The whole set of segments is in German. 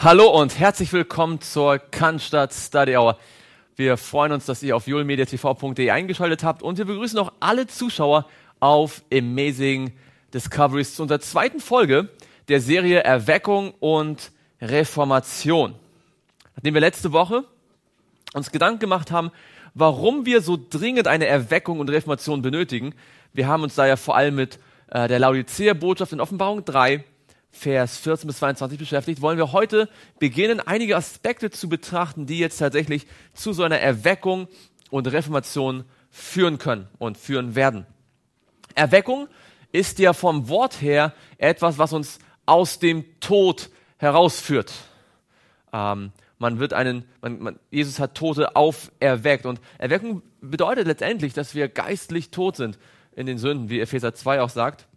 Hallo und herzlich willkommen zur Cannstatt Study Hour. Wir freuen uns, dass ihr auf julmediatv.de eingeschaltet habt und wir begrüßen auch alle Zuschauer auf Amazing Discoveries zu unserer zweiten Folge der Serie Erweckung und Reformation. Nachdem wir letzte Woche uns Gedanken gemacht haben, warum wir so dringend eine Erweckung und Reformation benötigen, wir haben uns da ja vor allem mit der Laodicea-Botschaft in Offenbarung 3, Vers 14 bis 22 beschäftigt, wollen wir heute beginnen, einige Aspekte zu betrachten, die jetzt tatsächlich zu so einer Erweckung und Reformation führen können und führen werden. Erweckung ist ja vom Wort her etwas, was uns aus dem Tod herausführt. Jesus hat Tote auferweckt und Erweckung bedeutet letztendlich, dass wir geistlich tot sind in den Sünden, wie Epheser 2 auch sagt.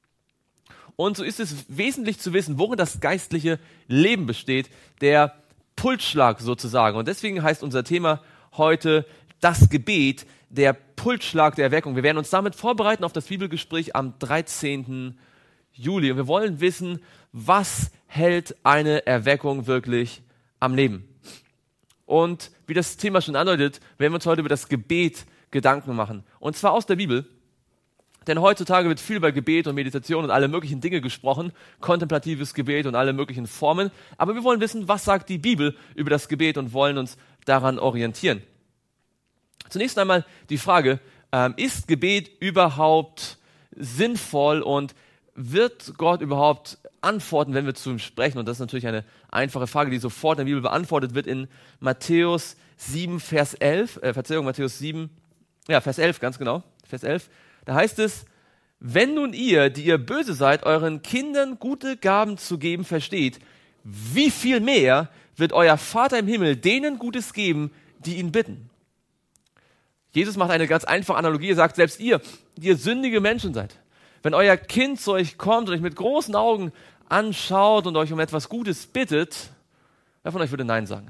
Und so ist es wesentlich zu wissen, worin das geistliche Leben besteht, der Pulsschlag sozusagen. Und deswegen heißt unser Thema heute das Gebet, der Pulsschlag der Erweckung. Wir werden uns damit vorbereiten auf das Bibelgespräch am 13. Juli. Und wir wollen wissen, was hält eine Erweckung wirklich am Leben? Und wie das Thema schon andeutet, werden wir uns heute über das Gebet Gedanken machen. Und zwar aus der Bibel. Denn heutzutage wird viel über Gebet und Meditation und alle möglichen Dinge gesprochen, kontemplatives Gebet und alle möglichen Formen. Aber wir wollen wissen, was sagt die Bibel über das Gebet und wollen uns daran orientieren. Zunächst einmal die Frage, ist Gebet überhaupt sinnvoll und wird Gott überhaupt antworten, wenn wir zu ihm sprechen? Und das ist natürlich eine einfache Frage, die sofort in der Bibel beantwortet wird in Matthäus 7, Vers 11. Matthäus 7, Vers 11, ganz genau, Vers 11. Da heißt es, wenn nun ihr, die ihr böse seid, euren Kindern gute Gaben zu geben versteht, wie viel mehr wird euer Vater im Himmel denen Gutes geben, die ihn bitten? Jesus macht eine ganz einfache Analogie. Er sagt, selbst ihr, die ihr sündige Menschen seid, wenn euer Kind zu euch kommt und euch mit großen Augen anschaut und euch um etwas Gutes bittet, wer von euch würde Nein sagen?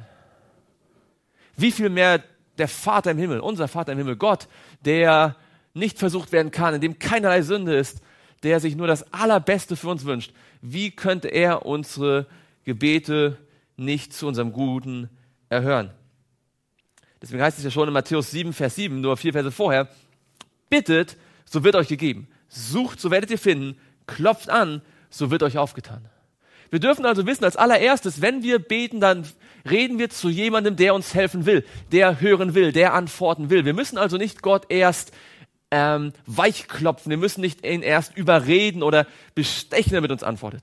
Wie viel mehr der Vater im Himmel, unser Vater im Himmel, Gott, der nicht versucht werden kann, in dem keinerlei Sünde ist, der sich nur das Allerbeste für uns wünscht. Wie könnte er unsere Gebete nicht zu unserem Guten erhören? Deswegen heißt es ja schon in Matthäus 7, Vers 7, nur 4 Verse vorher, bittet, so wird euch gegeben. Sucht, so werdet ihr finden. Klopft an, so wird euch aufgetan. Wir dürfen also wissen, als allererstes, wenn wir beten, dann reden wir zu jemandem, der uns helfen will, der hören will, der antworten will. Wir müssen also nicht Gott erst weichklopfen. Wir müssen nicht ihn erst überreden oder bestechen, damit uns antwortet.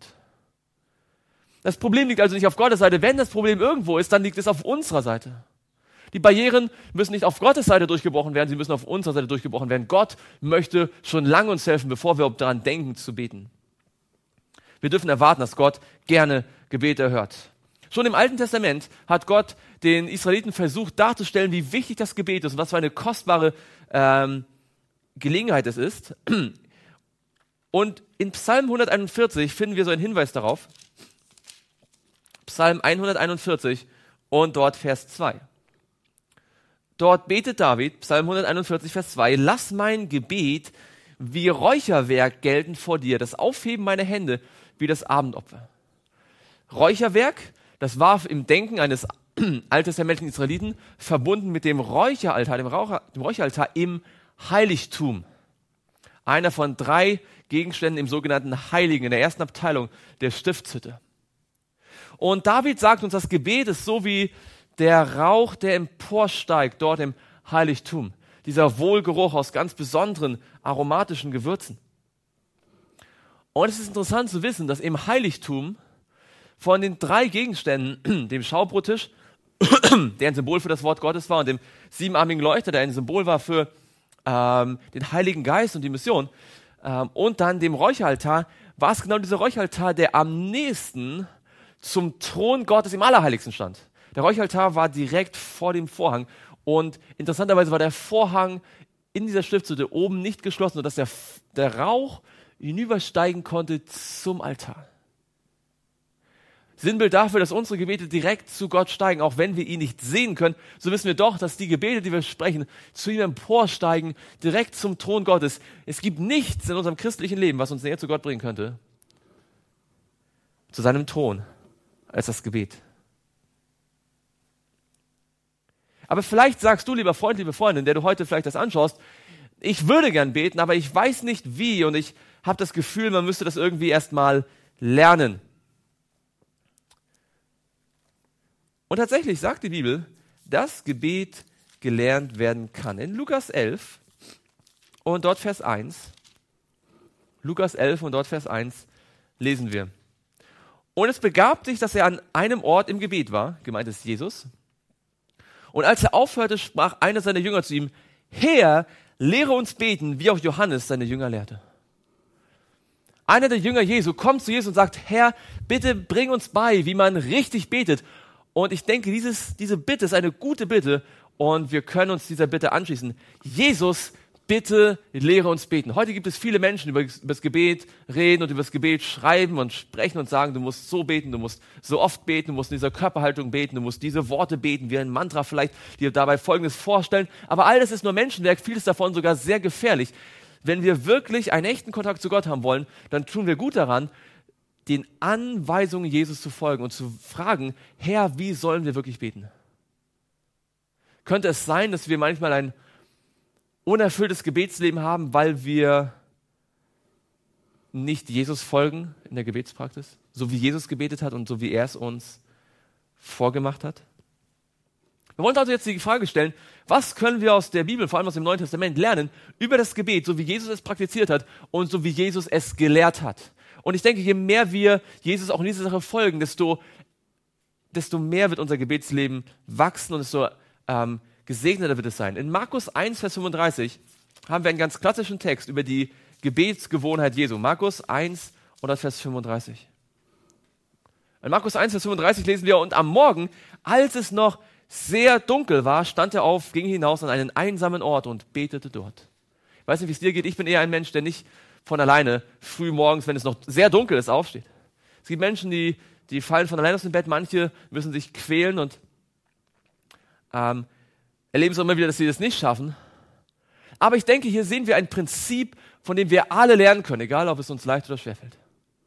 Das Problem liegt also nicht auf Gottes Seite. Wenn das Problem irgendwo ist, dann liegt es auf unserer Seite. Die Barrieren müssen nicht auf Gottes Seite durchgebrochen werden, sie müssen auf unserer Seite durchgebrochen werden. Gott möchte schon lange uns helfen, bevor wir daran denken zu beten. Wir dürfen erwarten, dass Gott gerne Gebete erhört. Schon im Alten Testament hat Gott den Israeliten versucht darzustellen, wie wichtig das Gebet ist und was für eine kostbare Gelegenheit es ist. Und in Psalm 141 finden wir so einen Hinweis darauf. Psalm 141 und dort Vers 2. Dort betet David, Psalm 141, Vers 2, lass mein Gebet wie Räucherwerk gelten vor dir, das Aufheben meiner Hände wie das Abendopfer. Räucherwerk, das war im Denken eines alttestamentlichen Israeliten verbunden mit dem Räucheraltar, dem Räucheraltar im Heiligtum. Einer von 3 Gegenständen im sogenannten Heiligen, in der ersten Abteilung der Stiftshütte. Und David sagt uns, das Gebet ist so wie der Rauch, der emporsteigt dort im Heiligtum. Dieser Wohlgeruch aus ganz besonderen aromatischen Gewürzen. Und es ist interessant zu wissen, dass im Heiligtum von den 3 Gegenständen, dem Schaubrottisch, der ein Symbol für das Wort Gottes war, und dem 7-armigen Leuchter, der ein Symbol war für den Heiligen Geist und die Mission, und dann dem Räucheraltar, war es genau dieser Räucheraltar, der am nächsten zum Thron Gottes im Allerheiligsten stand. Der Räucheraltar war direkt vor dem Vorhang und interessanterweise war der Vorhang in dieser Stiftshütte oben nicht geschlossen, sodass der Rauch hinübersteigen konnte zum Altar. Sinnbild dafür, dass unsere Gebete direkt zu Gott steigen, auch wenn wir ihn nicht sehen können, so wissen wir doch, dass die Gebete, die wir sprechen, zu ihm emporsteigen, direkt zum Thron Gottes. Es gibt nichts in unserem christlichen Leben, was uns näher zu Gott bringen könnte, zu seinem Thron, als das Gebet. Aber vielleicht sagst du, lieber Freund, liebe Freundin, der du heute vielleicht das anschaust, ich würde gern beten, aber ich weiß nicht wie und ich habe das Gefühl, man müsste das irgendwie erstmal lernen. Und tatsächlich sagt die Bibel, dass Gebet gelernt werden kann. In Lukas 11 und dort Vers 1, Lukas 11 und dort Vers 1 lesen wir. Und es begab sich, dass er an einem Ort im Gebet war, gemeint ist Jesus. Und als er aufhörte, sprach einer seiner Jünger zu ihm, Herr, lehre uns beten, wie auch Johannes seine Jünger lehrte. Einer der Jünger Jesu kommt zu Jesus und sagt, Herr, bitte bring uns bei, wie man richtig betet. Und ich denke, diese Bitte ist eine gute Bitte und wir können uns dieser Bitte anschließen. Jesus, bitte lehre uns beten. Heute gibt es viele Menschen, die über das Gebet reden und über das Gebet schreiben und sprechen und sagen, du musst so beten, du musst so oft beten, du musst in dieser Körperhaltung beten, du musst diese Worte beten, wie ein Mantra vielleicht, dir dabei Folgendes vorstellen. Aber all das ist nur Menschenwerk, vieles davon sogar sehr gefährlich. Wenn wir wirklich einen echten Kontakt zu Gott haben wollen, dann tun wir gut daran, den Anweisungen Jesus zu folgen und zu fragen, Herr, wie sollen wir wirklich beten? Könnte es sein, dass wir manchmal ein unerfülltes Gebetsleben haben, weil wir nicht Jesus folgen in der Gebetspraxis, so wie Jesus gebetet hat und so wie er es uns vorgemacht hat? Wir wollen also jetzt die Frage stellen, was können wir aus der Bibel, vor allem aus dem Neuen Testament, lernen über das Gebet, so wie Jesus es praktiziert hat und so wie Jesus es gelehrt hat? Und ich denke, je mehr wir Jesus auch in dieser Sache folgen, desto mehr wird unser Gebetsleben wachsen und desto gesegneter wird es sein. In Markus 1, Vers 35 haben wir einen ganz klassischen Text über die Gebetsgewohnheit Jesu. Markus 1 und Vers 35. In Markus 1, Vers 35 lesen wir, und am Morgen, als es noch sehr dunkel war, stand er auf, ging hinaus an einen einsamen Ort und betete dort. Ich weiß nicht, wie es dir geht, ich bin eher ein Mensch, der nicht von alleine früh morgens, wenn es noch sehr dunkel ist, aufsteht. Es gibt Menschen, die fallen von alleine aus dem Bett, manche müssen sich quälen und erleben es auch immer wieder, dass sie das nicht schaffen. Aber ich denke, hier sehen wir ein Prinzip, von dem wir alle lernen können, egal ob es uns leicht oder schwer fällt.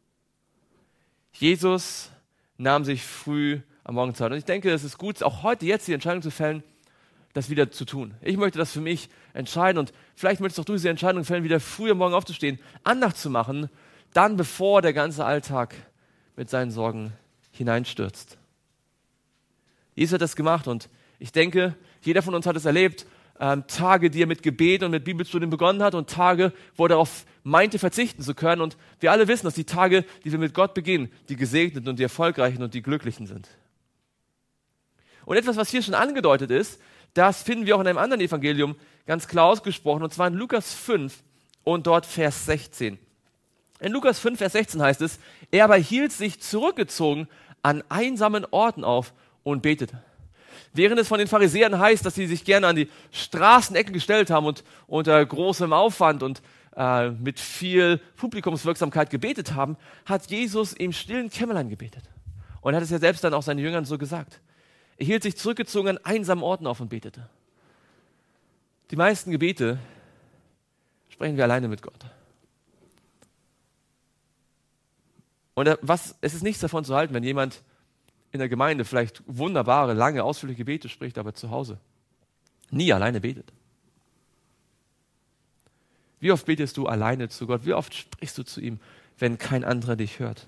Jesus nahm sich früh am Morgen Zeit. Und ich denke, es ist gut, auch heute jetzt die Entscheidung zu fällen, das wieder zu tun. Ich möchte das für mich entscheiden und vielleicht möchtest auch du diese Entscheidung fällen, wieder früh am Morgen aufzustehen, Andacht zu machen, dann bevor der ganze Alltag mit seinen Sorgen hineinstürzt. Jesus hat das gemacht und ich denke, jeder von uns hat es erlebt, Tage, die er mit Gebet und mit Bibelstudien begonnen hat und Tage, wo er darauf meinte, verzichten zu können. Und wir alle wissen, dass die Tage, die wir mit Gott beginnen, die gesegneten und die erfolgreichen und die glücklichen sind. Und etwas, was hier schon angedeutet ist, das finden wir auch in einem anderen Evangelium ganz klar ausgesprochen, und zwar in Lukas 5 und dort Vers 16. In Lukas 5, Vers 16 heißt es, er aber hielt sich zurückgezogen an einsamen Orten auf und betete. Während es von den Pharisäern heißt, dass sie sich gerne an die Straßenecken gestellt haben und unter großem Aufwand und mit viel Publikumswirksamkeit gebetet haben, hat Jesus im stillen Kämmerlein gebetet. Und er hat es ja selbst dann auch seinen Jüngern so gesagt. Er hielt sich zurückgezogen an einsamen Orten auf und betete. Die meisten Gebete sprechen wir alleine mit Gott. Und es ist nichts davon zu halten, wenn jemand in der Gemeinde vielleicht wunderbare, lange, ausführliche Gebete spricht, aber zu Hause nie alleine betet. Wie oft betest du alleine zu Gott? Wie oft sprichst du zu ihm, wenn kein anderer dich hört?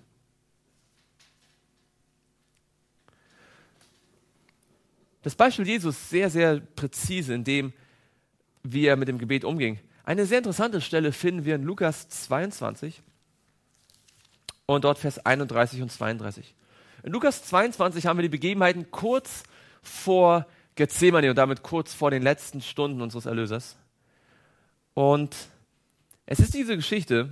Das Beispiel Jesus ist sehr, sehr präzise in dem, wie er mit dem Gebet umging. Eine sehr interessante Stelle finden wir in Lukas 22 und dort Vers 31 und 32. In Lukas 22 haben wir die Begebenheiten kurz vor Gethsemane und damit kurz vor den letzten Stunden unseres Erlösers. Und es ist diese Geschichte,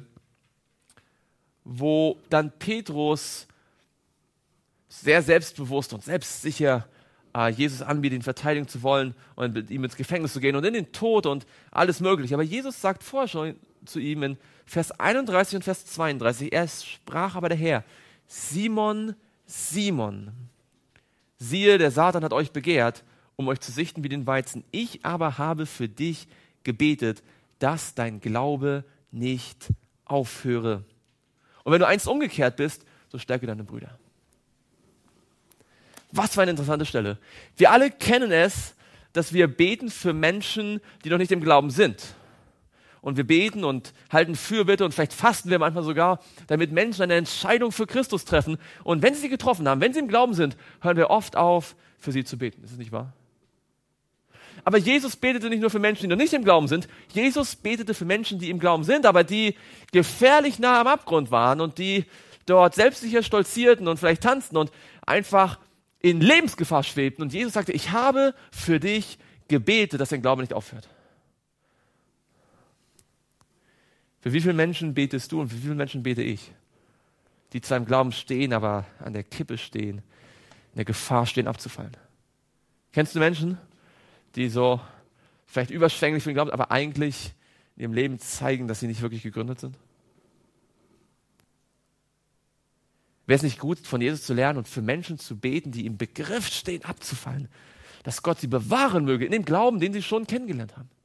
wo dann Petrus sehr selbstbewusst und selbstsicher Jesus anbietet, ihn verteidigen zu wollen und mit ihm ins Gefängnis zu gehen und in den Tod und alles mögliche. Aber Jesus sagt vorher schon zu ihm in Vers 31 und Vers 32, er sprach aber der Herr, Simon, Simon, siehe, der Satan hat euch begehrt, um euch zu sichten wie den Weizen. Ich aber habe für dich gebetet, dass dein Glaube nicht aufhöre. Und wenn du einst umgekehrt bist, so stärke deine Brüder. Was für eine interessante Stelle. Wir alle kennen es, dass wir beten für Menschen, die noch nicht im Glauben sind. Und wir beten und halten Fürbitte und vielleicht fasten wir manchmal sogar, damit Menschen eine Entscheidung für Christus treffen. Und wenn sie sie getroffen haben, wenn sie im Glauben sind, hören wir oft auf, für sie zu beten. Ist es nicht wahr? Aber Jesus betete nicht nur für Menschen, die noch nicht im Glauben sind. Jesus betete für Menschen, die im Glauben sind, aber die gefährlich nah am Abgrund waren und die dort selbstsicher stolzierten und vielleicht tanzten und einfach in Lebensgefahr schwebten. Und Jesus sagte, ich habe für dich gebetet, dass dein Glaube nicht aufhört. Für wie viele Menschen betest du und für wie viele Menschen bete ich, die zwar im Glauben stehen, aber an der Kippe stehen, in der Gefahr stehen, abzufallen? Kennst du Menschen, die so vielleicht überschwänglich für den Glauben, aber eigentlich in ihrem Leben zeigen, dass sie nicht wirklich gegründet sind? Wäre es nicht gut, von Jesus zu lernen und für Menschen zu beten, die im Begriff stehen, abzufallen, dass Gott sie bewahren möge in dem Glauben, den sie schon kennengelernt haben?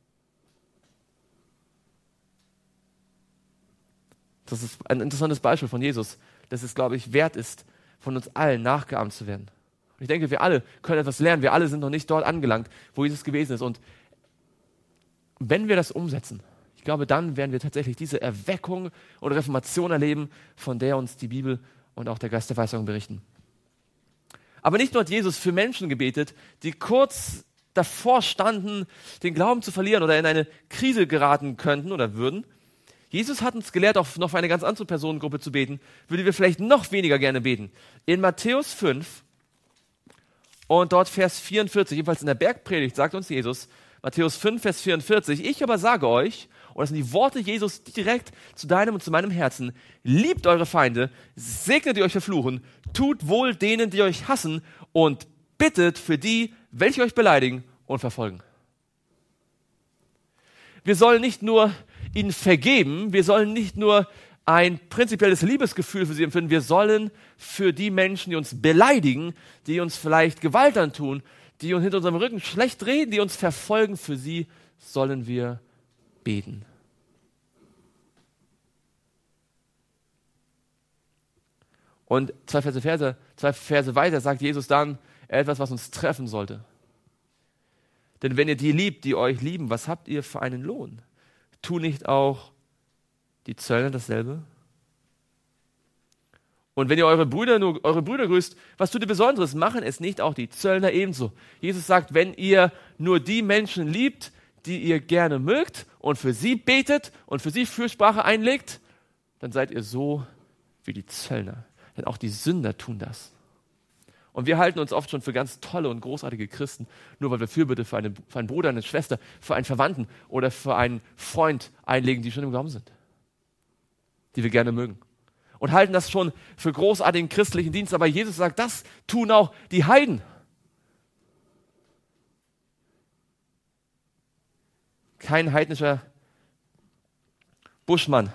Das ist ein interessantes Beispiel von Jesus, dass es, glaube ich, wert ist, von uns allen nachgeahmt zu werden. Und ich denke, wir alle können etwas lernen. Wir alle sind noch nicht dort angelangt, wo Jesus gewesen ist. Und wenn wir das umsetzen, ich glaube, dann werden wir tatsächlich diese Erweckung und Reformation erleben, von der uns die Bibel und auch der Geist der Weissagung berichten. Aber nicht nur hat Jesus für Menschen gebetet, die kurz davor standen, den Glauben zu verlieren oder in eine Krise geraten könnten oder würden. Jesus hat uns gelehrt, auch noch für eine ganz andere Personengruppe zu beten, für die wir vielleicht noch weniger gerne beten. In Matthäus 5 und dort Vers 44, jedenfalls in der Bergpredigt, sagt uns Jesus, Matthäus 5, Vers 44, ich aber sage euch, und das sind die Worte Jesus direkt zu deinem und zu meinem Herzen, liebt eure Feinde, segnet die euch verfluchen, tut wohl denen, die euch hassen und bittet für die, welche euch beleidigen und verfolgen. Wir sollen nicht nur ihnen vergeben, wir sollen nicht nur ein prinzipielles Liebesgefühl für sie empfinden, wir sollen für die Menschen, die uns beleidigen, die uns vielleicht Gewalt antun, die uns hinter unserem Rücken schlecht reden, die uns verfolgen, für sie sollen wir beten. Und zwei Verse weiter sagt Jesus dann etwas, was uns treffen sollte. Denn wenn ihr die liebt, die euch lieben, was habt ihr für einen Lohn? Tun nicht auch die Zöllner dasselbe? Und wenn ihr eure Brüder grüßt, was tut ihr Besonderes? Machen es nicht auch die Zöllner ebenso? Jesus sagt, wenn ihr nur die Menschen liebt, die ihr gerne mögt und für sie betet und für sie Fürsprache einlegt, dann seid ihr so wie die Zöllner. Denn auch die Sünder tun das. Und wir halten uns oft schon für ganz tolle und großartige Christen, nur weil wir Fürbitte für einen Bruder, eine Schwester, für einen Verwandten oder für einen Freund einlegen, die schon im Glauben sind, die wir gerne mögen. Und halten das schon für großartigen christlichen Dienst. Aber Jesus sagt, das tun auch die Heiden. Kein heidnischer Buschmann,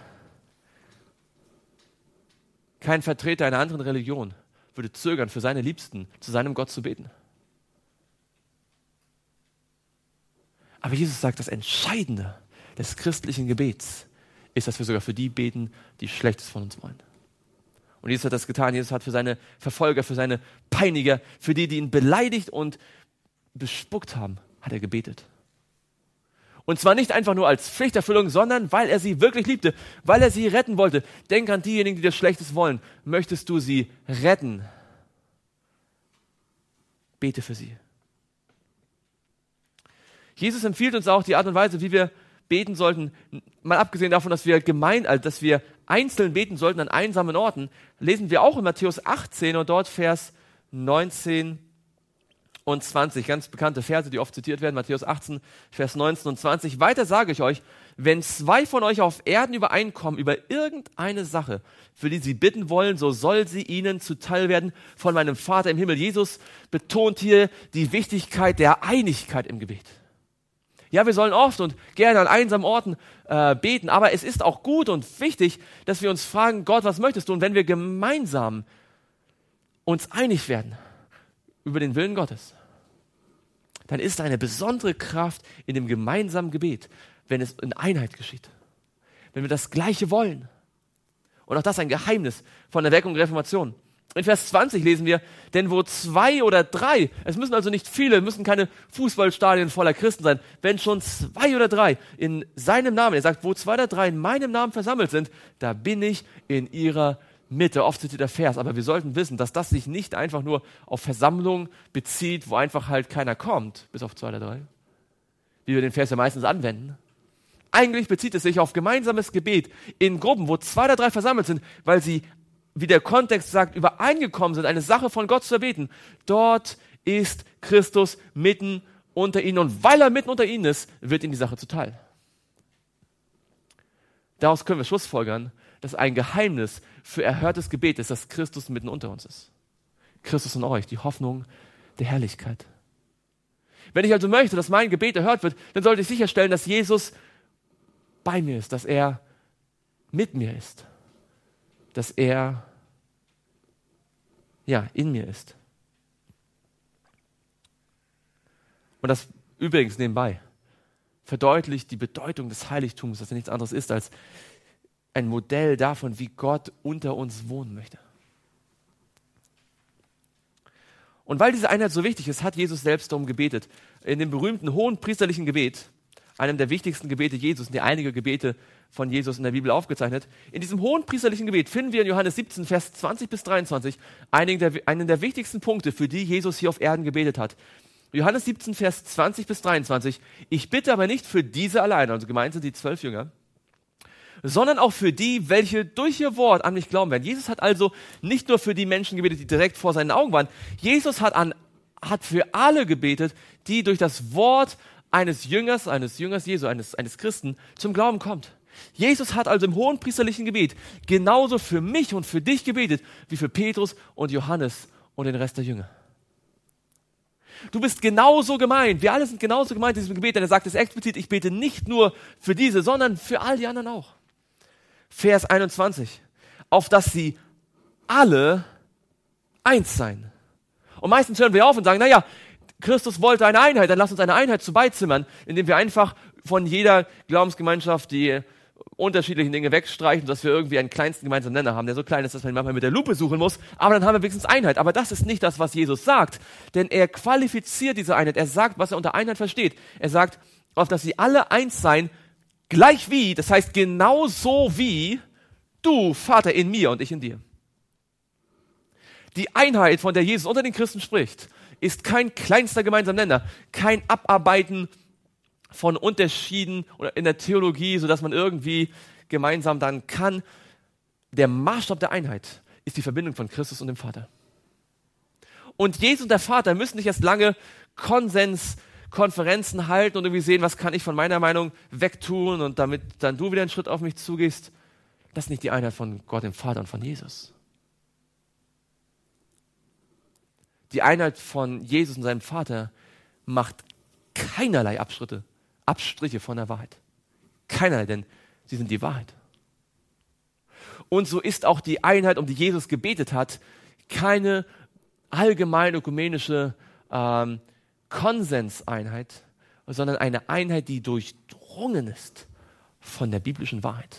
kein Vertreter einer anderen Religion würde zögern, für seine Liebsten zu seinem Gott zu beten. Aber Jesus sagt, das Entscheidende des christlichen Gebets ist, dass wir sogar für die beten, die Schlechtes von uns wollen. Und Jesus hat das getan. Jesus hat für seine Verfolger, für seine Peiniger, für die, die ihn beleidigt und bespuckt haben, hat er gebetet. Und zwar nicht einfach nur als Pflichterfüllung, sondern weil er sie wirklich liebte, weil er sie retten wollte. Denk an diejenigen, die dir Schlechtes wollen. Möchtest du sie retten? Bete für sie. Jesus empfiehlt uns auch die Art und Weise, wie wir beten sollten, mal abgesehen davon, dass wir einzeln beten sollten an einsamen Orten, lesen wir auch in Matthäus 18 und dort Vers 19 und 20, ganz bekannte Verse, die oft zitiert werden, Matthäus 18, Vers 19 und 20. Weiter sage ich euch, wenn zwei von euch auf Erden übereinkommen über irgendeine Sache, für die sie bitten wollen, so soll sie ihnen zuteil werden von meinem Vater im Himmel. Jesus betont hier die Wichtigkeit der Einigkeit im Gebet. Ja, wir sollen oft und gerne an einsamen Orten beten, aber es ist auch gut und wichtig, dass wir uns fragen, Gott, was möchtest du? Und wenn wir gemeinsam uns einig werden über den Willen Gottes, dann ist eine besondere Kraft in dem gemeinsamen Gebet, wenn es in Einheit geschieht. Wenn wir das Gleiche wollen. Und auch das ist ein Geheimnis von Erweckung und Reformation. In Vers 20 lesen wir, denn wo 2 oder 3, es müssen also nicht viele, müssen keine Fußballstadien voller Christen sein, wenn schon 2 oder 3 in seinem Namen, er sagt, wo 2 oder 3 in meinem Namen versammelt sind, da bin ich in ihrer Mitte. Oft zitiert der Vers, aber wir sollten wissen, dass das sich nicht einfach nur auf Versammlungen bezieht, wo einfach halt keiner kommt, bis auf 2 oder 3, wie wir den Vers ja meistens anwenden. Eigentlich bezieht es sich auf gemeinsames Gebet in Gruppen, wo 2 oder 3 versammelt sind, weil sie, wie der Kontext sagt, übereingekommen sind, eine Sache von Gott zu erbeten. Dort ist Christus mitten unter ihnen und weil er mitten unter ihnen ist, wird ihm die Sache zuteil. Daraus können wir schlussfolgern, dass ein Geheimnis für erhörtes Gebet ist, dass Christus mitten unter uns ist. Christus in euch, die Hoffnung der Herrlichkeit. Wenn ich also möchte, dass mein Gebet erhört wird, dann sollte ich sicherstellen, dass Jesus bei mir ist, dass er mit mir ist, dass er in mir ist. Und das übrigens nebenbei verdeutlicht die Bedeutung des Heiligtums, dass er nichts anderes ist als ein Modell davon, wie Gott unter uns wohnen möchte. Und weil diese Einheit so wichtig ist, hat Jesus selbst darum gebetet. In dem berühmten hohen priesterlichen Gebet, einem der wichtigsten Gebete Jesus, und einige Gebete von Jesus in der Bibel aufgezeichnet. In diesem hohen priesterlichen Gebet finden wir in Johannes 17, Vers 20 bis 23 einen der wichtigsten Punkte, für die Jesus hier auf Erden gebetet hat. Johannes 17, Vers 20 bis 23. Ich bitte aber nicht für diese allein, also gemeint sind die 12 Jünger, sondern auch für die, welche durch ihr Wort an mich glauben werden. Jesus hat also nicht nur für die Menschen gebetet, die direkt vor seinen Augen waren. Jesus hat für alle gebetet, die durch das Wort eines Jüngers Jesu, eines Christen zum Glauben kommt. Jesus hat also im hohen priesterlichen Gebet genauso für mich und für dich gebetet, wie für Petrus und Johannes und den Rest der Jünger. Du bist genauso gemeint, wir alle sind genauso gemeint in diesem Gebet, denn er sagt es explizit, ich bete nicht nur für diese, sondern für all die anderen auch. Vers 21, auf dass sie alle eins seien. Und meistens hören wir auf und sagen, Christus wollte eine Einheit, dann lass uns eine Einheit zu beizimmern, indem wir einfach von jeder Glaubensgemeinschaft die unterschiedlichen Dinge wegstreichen, dass wir irgendwie einen kleinsten gemeinsamen Nenner haben, der so klein ist, dass man ihn manchmal mit der Lupe suchen muss, aber dann haben wir wenigstens Einheit. Aber das ist nicht das, was Jesus sagt, denn er qualifiziert diese Einheit. Er sagt, was er unter Einheit versteht. Er sagt, auf dass sie alle eins seien, gleich wie, das heißt genauso wie du, Vater, in mir und ich in dir. Die Einheit, von der Jesus unter den Christen spricht, ist kein kleinster gemeinsamer Nenner, kein Abarbeiten von Unterschieden oder in der Theologie, sodass man irgendwie gemeinsam dann kann. Der Maßstab der Einheit ist die Verbindung von Christus und dem Vater. Und Jesus und der Vater müssen nicht erst lange Konsenskonferenzen halten und irgendwie sehen, was kann ich von meiner Meinung wegtun und damit dann du wieder einen Schritt auf mich zugehst. Das ist nicht die Einheit von Gott, dem Vater und von Jesus. Die Einheit von Jesus und seinem Vater macht keinerlei Abstriche von der Wahrheit. Keinerlei, denn sie sind die Wahrheit. Und so ist auch die Einheit, um die Jesus gebetet hat, keine allgemein ökumenische Konsenseinheit, sondern eine Einheit, die durchdrungen ist von der biblischen Wahrheit.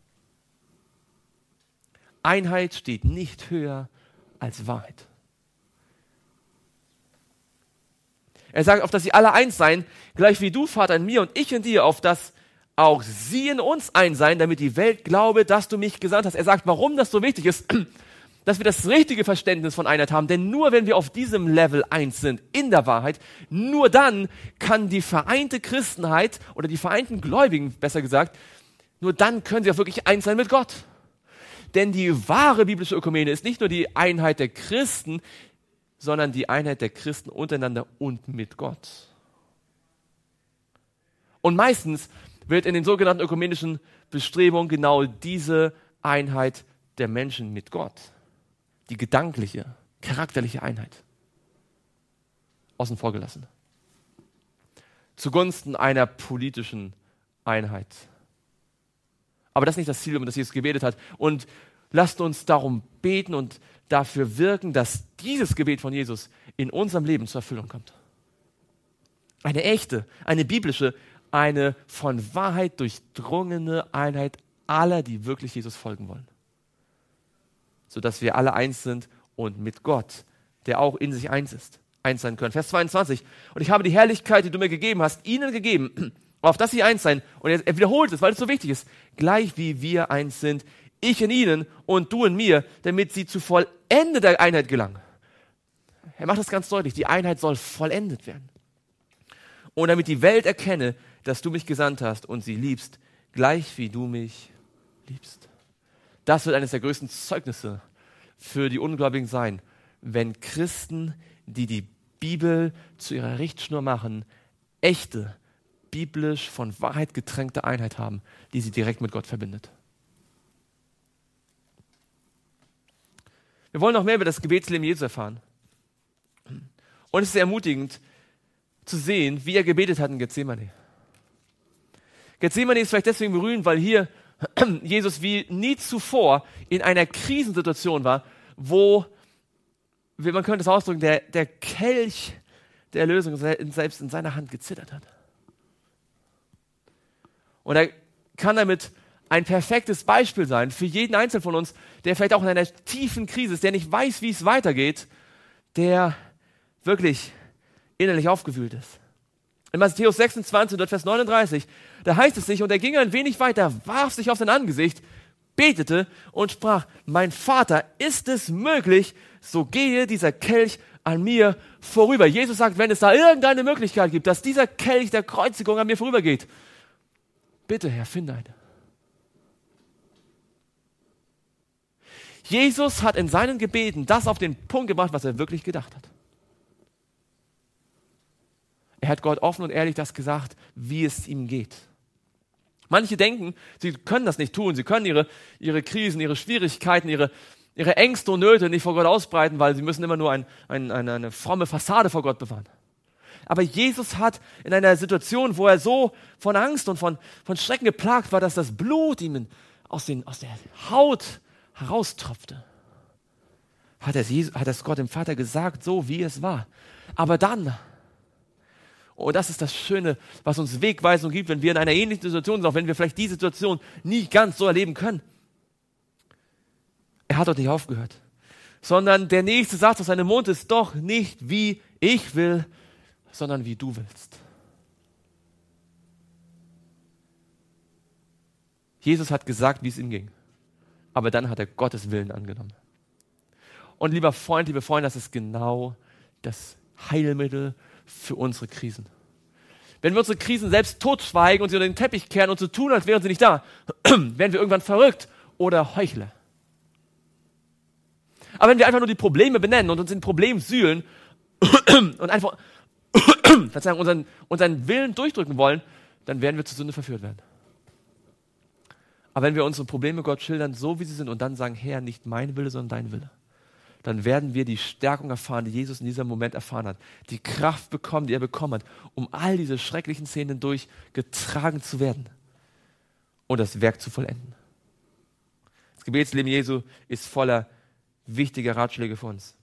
Einheit steht nicht höher als Wahrheit. Er sagt, auf dass sie alle eins seien, gleich wie du, Vater, in mir und ich in dir, auf dass auch sie in uns eins seien, damit die Welt glaube, dass du mich gesandt hast. Er sagt, warum das so wichtig ist, dass wir das richtige Verständnis von Einheit haben. Denn nur wenn wir auf diesem Level eins sind, in der Wahrheit, nur dann kann die vereinte Christenheit oder die vereinten Gläubigen, besser gesagt, nur dann können sie auch wirklich eins sein mit Gott. Denn die wahre biblische Ökumene ist nicht nur die Einheit der Christen, sondern die Einheit der Christen untereinander und mit Gott. Und meistens wird in den sogenannten ökumenischen Bestrebungen genau diese Einheit der Menschen mit Gott, die gedankliche, charakterliche Einheit, außen vor gelassen. Zugunsten einer politischen Einheit. Aber das ist nicht das Ziel, um das Jesus gebetet hat. Und lasst uns darum beten und dafür wirken, dass dieses Gebet von Jesus in unserem Leben zur Erfüllung kommt. Eine echte, eine biblische, eine von Wahrheit durchdrungene Einheit aller, die wirklich Jesus folgen wollen. Sodass wir alle eins sind und mit Gott, der auch in sich eins sein können. Vers 22. Und ich habe die Herrlichkeit, die du mir gegeben hast, ihnen gegeben, auf dass sie eins sein. Und er wiederholt es, weil es so wichtig ist. Gleich wie wir eins sind, ich in ihnen und du in mir, damit sie zu vollendeter Einheit gelangen. Er macht das ganz deutlich. Die Einheit soll vollendet werden. Und damit die Welt erkenne, dass du mich gesandt hast und sie liebst, gleich wie du mich liebst. Das wird eines der größten Zeugnisse für die Ungläubigen sein, wenn Christen, die die Bibel zu ihrer Richtschnur machen, echte, biblisch von Wahrheit getränkte Einheit haben, die sie direkt mit Gott verbindet. Wir wollen noch mehr über das Gebetsleben Jesus erfahren. Und es ist sehr ermutigend zu sehen, wie er gebetet hat in Gethsemane. Gethsemane ist vielleicht deswegen berühmt, weil hier Jesus wie nie zuvor in einer Krisensituation war, wo, man könnte es ausdrücken, der Kelch der Erlösung selbst in seiner Hand gezittert hat. Und er kann damit ein perfektes Beispiel sein für jeden Einzelnen von uns, der vielleicht auch in einer tiefen Krise ist, der nicht weiß, wie es weitergeht, der wirklich innerlich aufgewühlt ist. In Matthäus 26, dort Vers 39, da heißt es sich, und er ging ein wenig weiter, warf sich auf sein Angesicht, betete und sprach, mein Vater, ist es möglich, so gehe dieser Kelch an mir vorüber. Jesus sagt, wenn es da irgendeine Möglichkeit gibt, dass dieser Kelch der Kreuzigung an mir vorübergeht, bitte, Herr, finde eine. Jesus hat in seinen Gebeten das auf den Punkt gebracht, was er wirklich gedacht hat. Er hat Gott offen und ehrlich das gesagt, wie es ihm geht. Manche denken, sie können das nicht tun. Sie können ihre Krisen, ihre Schwierigkeiten, ihre Ängste und Nöte nicht vor Gott ausbreiten, weil sie müssen immer nur eine fromme Fassade vor Gott bewahren. Aber Jesus hat in einer Situation, wo er so von Angst und von Schrecken geplagt war, dass das Blut ihm aus der Haut heraustropfte, hat es Gott dem Vater gesagt, so wie es war. Aber dann, und das ist das Schöne, was uns Wegweisung gibt, wenn wir in einer ähnlichen Situation sind, auch wenn wir vielleicht die Situation nie ganz so erleben können. Er hat dort nicht aufgehört, sondern der nächste Satz aus seinem Mund ist doch nicht wie ich will, sondern wie du willst. Jesus hat gesagt, wie es ihm ging, aber dann hat er Gottes Willen angenommen. Und lieber Freund, liebe Freunde, das ist genau das Heilmittel für unsere Krisen. Wenn wir unsere Krisen selbst totschweigen und sie unter den Teppich kehren und so tun, als wären sie nicht da, werden wir irgendwann verrückt oder Heuchler. Aber wenn wir einfach nur die Probleme benennen und uns in Problemen sühlen und einfach unseren Willen durchdrücken wollen, dann werden wir zur Sünde verführt werden. Aber wenn wir unsere Probleme Gott schildern, so wie sie sind und dann sagen, Herr, nicht mein Wille, sondern dein Wille, dann werden wir die Stärkung erfahren, die Jesus in diesem Moment erfahren hat. Die Kraft bekommen, die er bekommen hat, um all diese schrecklichen Szenen durchgetragen zu werden und das Werk zu vollenden. Das Gebetsleben Jesu ist voller wichtiger Ratschläge für uns.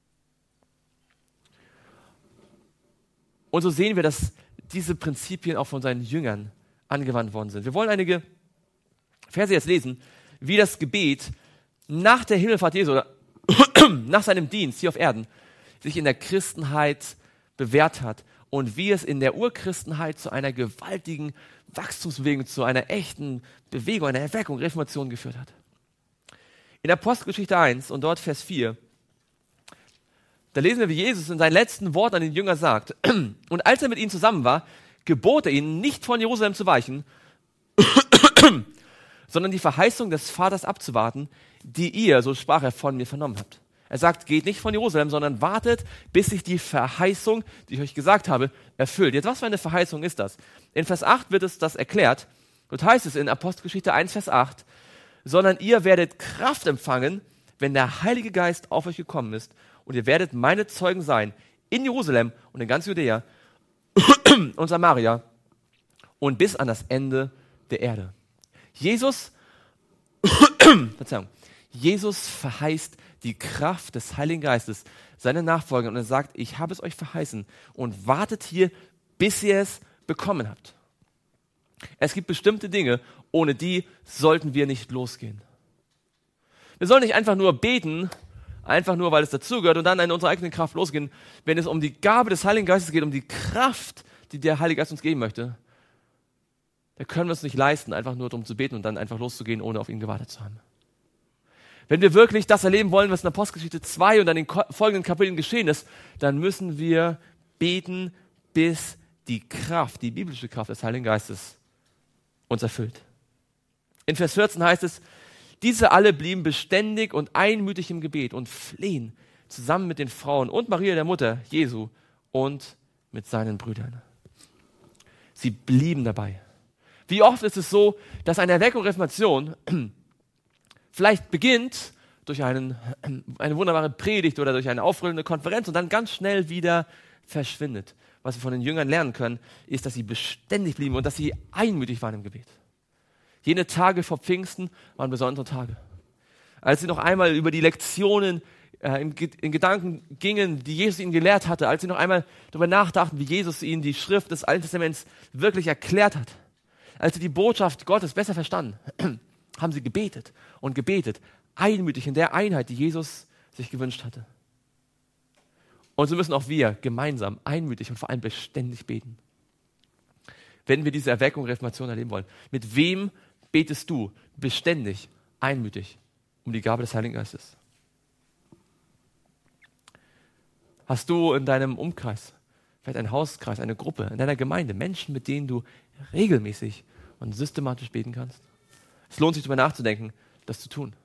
Und so sehen wir, dass diese Prinzipien auch von seinen Jüngern angewandt worden sind. Wir wollen einige Verse jetzt lesen, wie das Gebet nach der Himmelfahrt Jesu oder nach seinem Dienst hier auf Erden sich in der Christenheit bewährt hat und wie es in der Urchristenheit zu einer gewaltigen Wachstumsbewegung, zu einer echten Bewegung, einer Erweckung, Reformation geführt hat. In Apostelgeschichte 1 und dort Vers 4, da lesen wir, wie Jesus in seinen letzten Worten an den Jünger sagt, und als er mit ihnen zusammen war, gebot er ihnen, nicht von Jerusalem zu weichen, sondern die Verheißung des Vaters abzuwarten, die ihr, so sprach er, von mir vernommen habt. Er sagt, geht nicht von Jerusalem, sondern wartet, bis sich die Verheißung, die ich euch gesagt habe, erfüllt. Jetzt, was für eine Verheißung ist das? In Vers 8 wird es das erklärt. Dort heißt es in Apostelgeschichte 1, Vers 8, sondern ihr werdet Kraft empfangen, wenn der Heilige Geist auf euch gekommen ist und ihr werdet meine Zeugen sein in Jerusalem und in ganz Judäa und Samaria und bis an das Ende der Erde. Jesus verheißt die Kraft des Heiligen Geistes seinen Nachfolgern und er sagt, ich habe es euch verheißen und wartet hier, bis ihr es bekommen habt. Es gibt bestimmte Dinge, ohne die sollten wir nicht losgehen. Wir sollen nicht einfach nur beten, einfach nur, weil es dazugehört und dann in unserer eigenen Kraft losgehen. Wenn es um die Gabe des Heiligen Geistes geht, um die Kraft, die der Heilige Geist uns geben möchte, da können wir es nicht leisten, einfach nur darum zu beten und dann einfach loszugehen, ohne auf ihn gewartet zu haben. Wenn wir wirklich das erleben wollen, was in Apostelgeschichte 2 und dann in den folgenden Kapiteln geschehen ist, dann müssen wir beten, bis die Kraft, die biblische Kraft des Heiligen Geistes uns erfüllt. In Vers 14 heißt es, diese alle blieben beständig und einmütig im Gebet und flehen zusammen mit den Frauen und Maria, der Mutter Jesu, und mit seinen Brüdern. Sie blieben dabei. Wie oft ist es so, dass eine Erweckung, Reformation vielleicht beginnt durch eine wunderbare Predigt oder durch eine aufrührende Konferenz und dann ganz schnell wieder verschwindet. Was wir von den Jüngern lernen können, ist, dass sie beständig blieben und dass sie einmütig waren im Gebet. Jene Tage vor Pfingsten waren besondere Tage. Als sie noch einmal über die Lektionen in Gedanken gingen, die Jesus ihnen gelehrt hatte, als sie noch einmal darüber nachdachten, wie Jesus ihnen die Schrift des Alten Testaments wirklich erklärt hat, als sie die Botschaft Gottes besser verstanden, haben sie gebetet und gebetet, einmütig in der Einheit, die Jesus sich gewünscht hatte. Und so müssen auch wir gemeinsam einmütig und vor allem beständig beten. Wenn wir diese Erweckung, Reformation erleben wollen. Mit wem betest du beständig, einmütig um die Gabe des Heiligen Geistes? Hast du in deinem Umkreis, vielleicht einen Hauskreis, eine Gruppe, in deiner Gemeinde, Menschen, mit denen du regelmäßig und systematisch beten kannst? Es lohnt sich, darüber nachzudenken, das zu tun.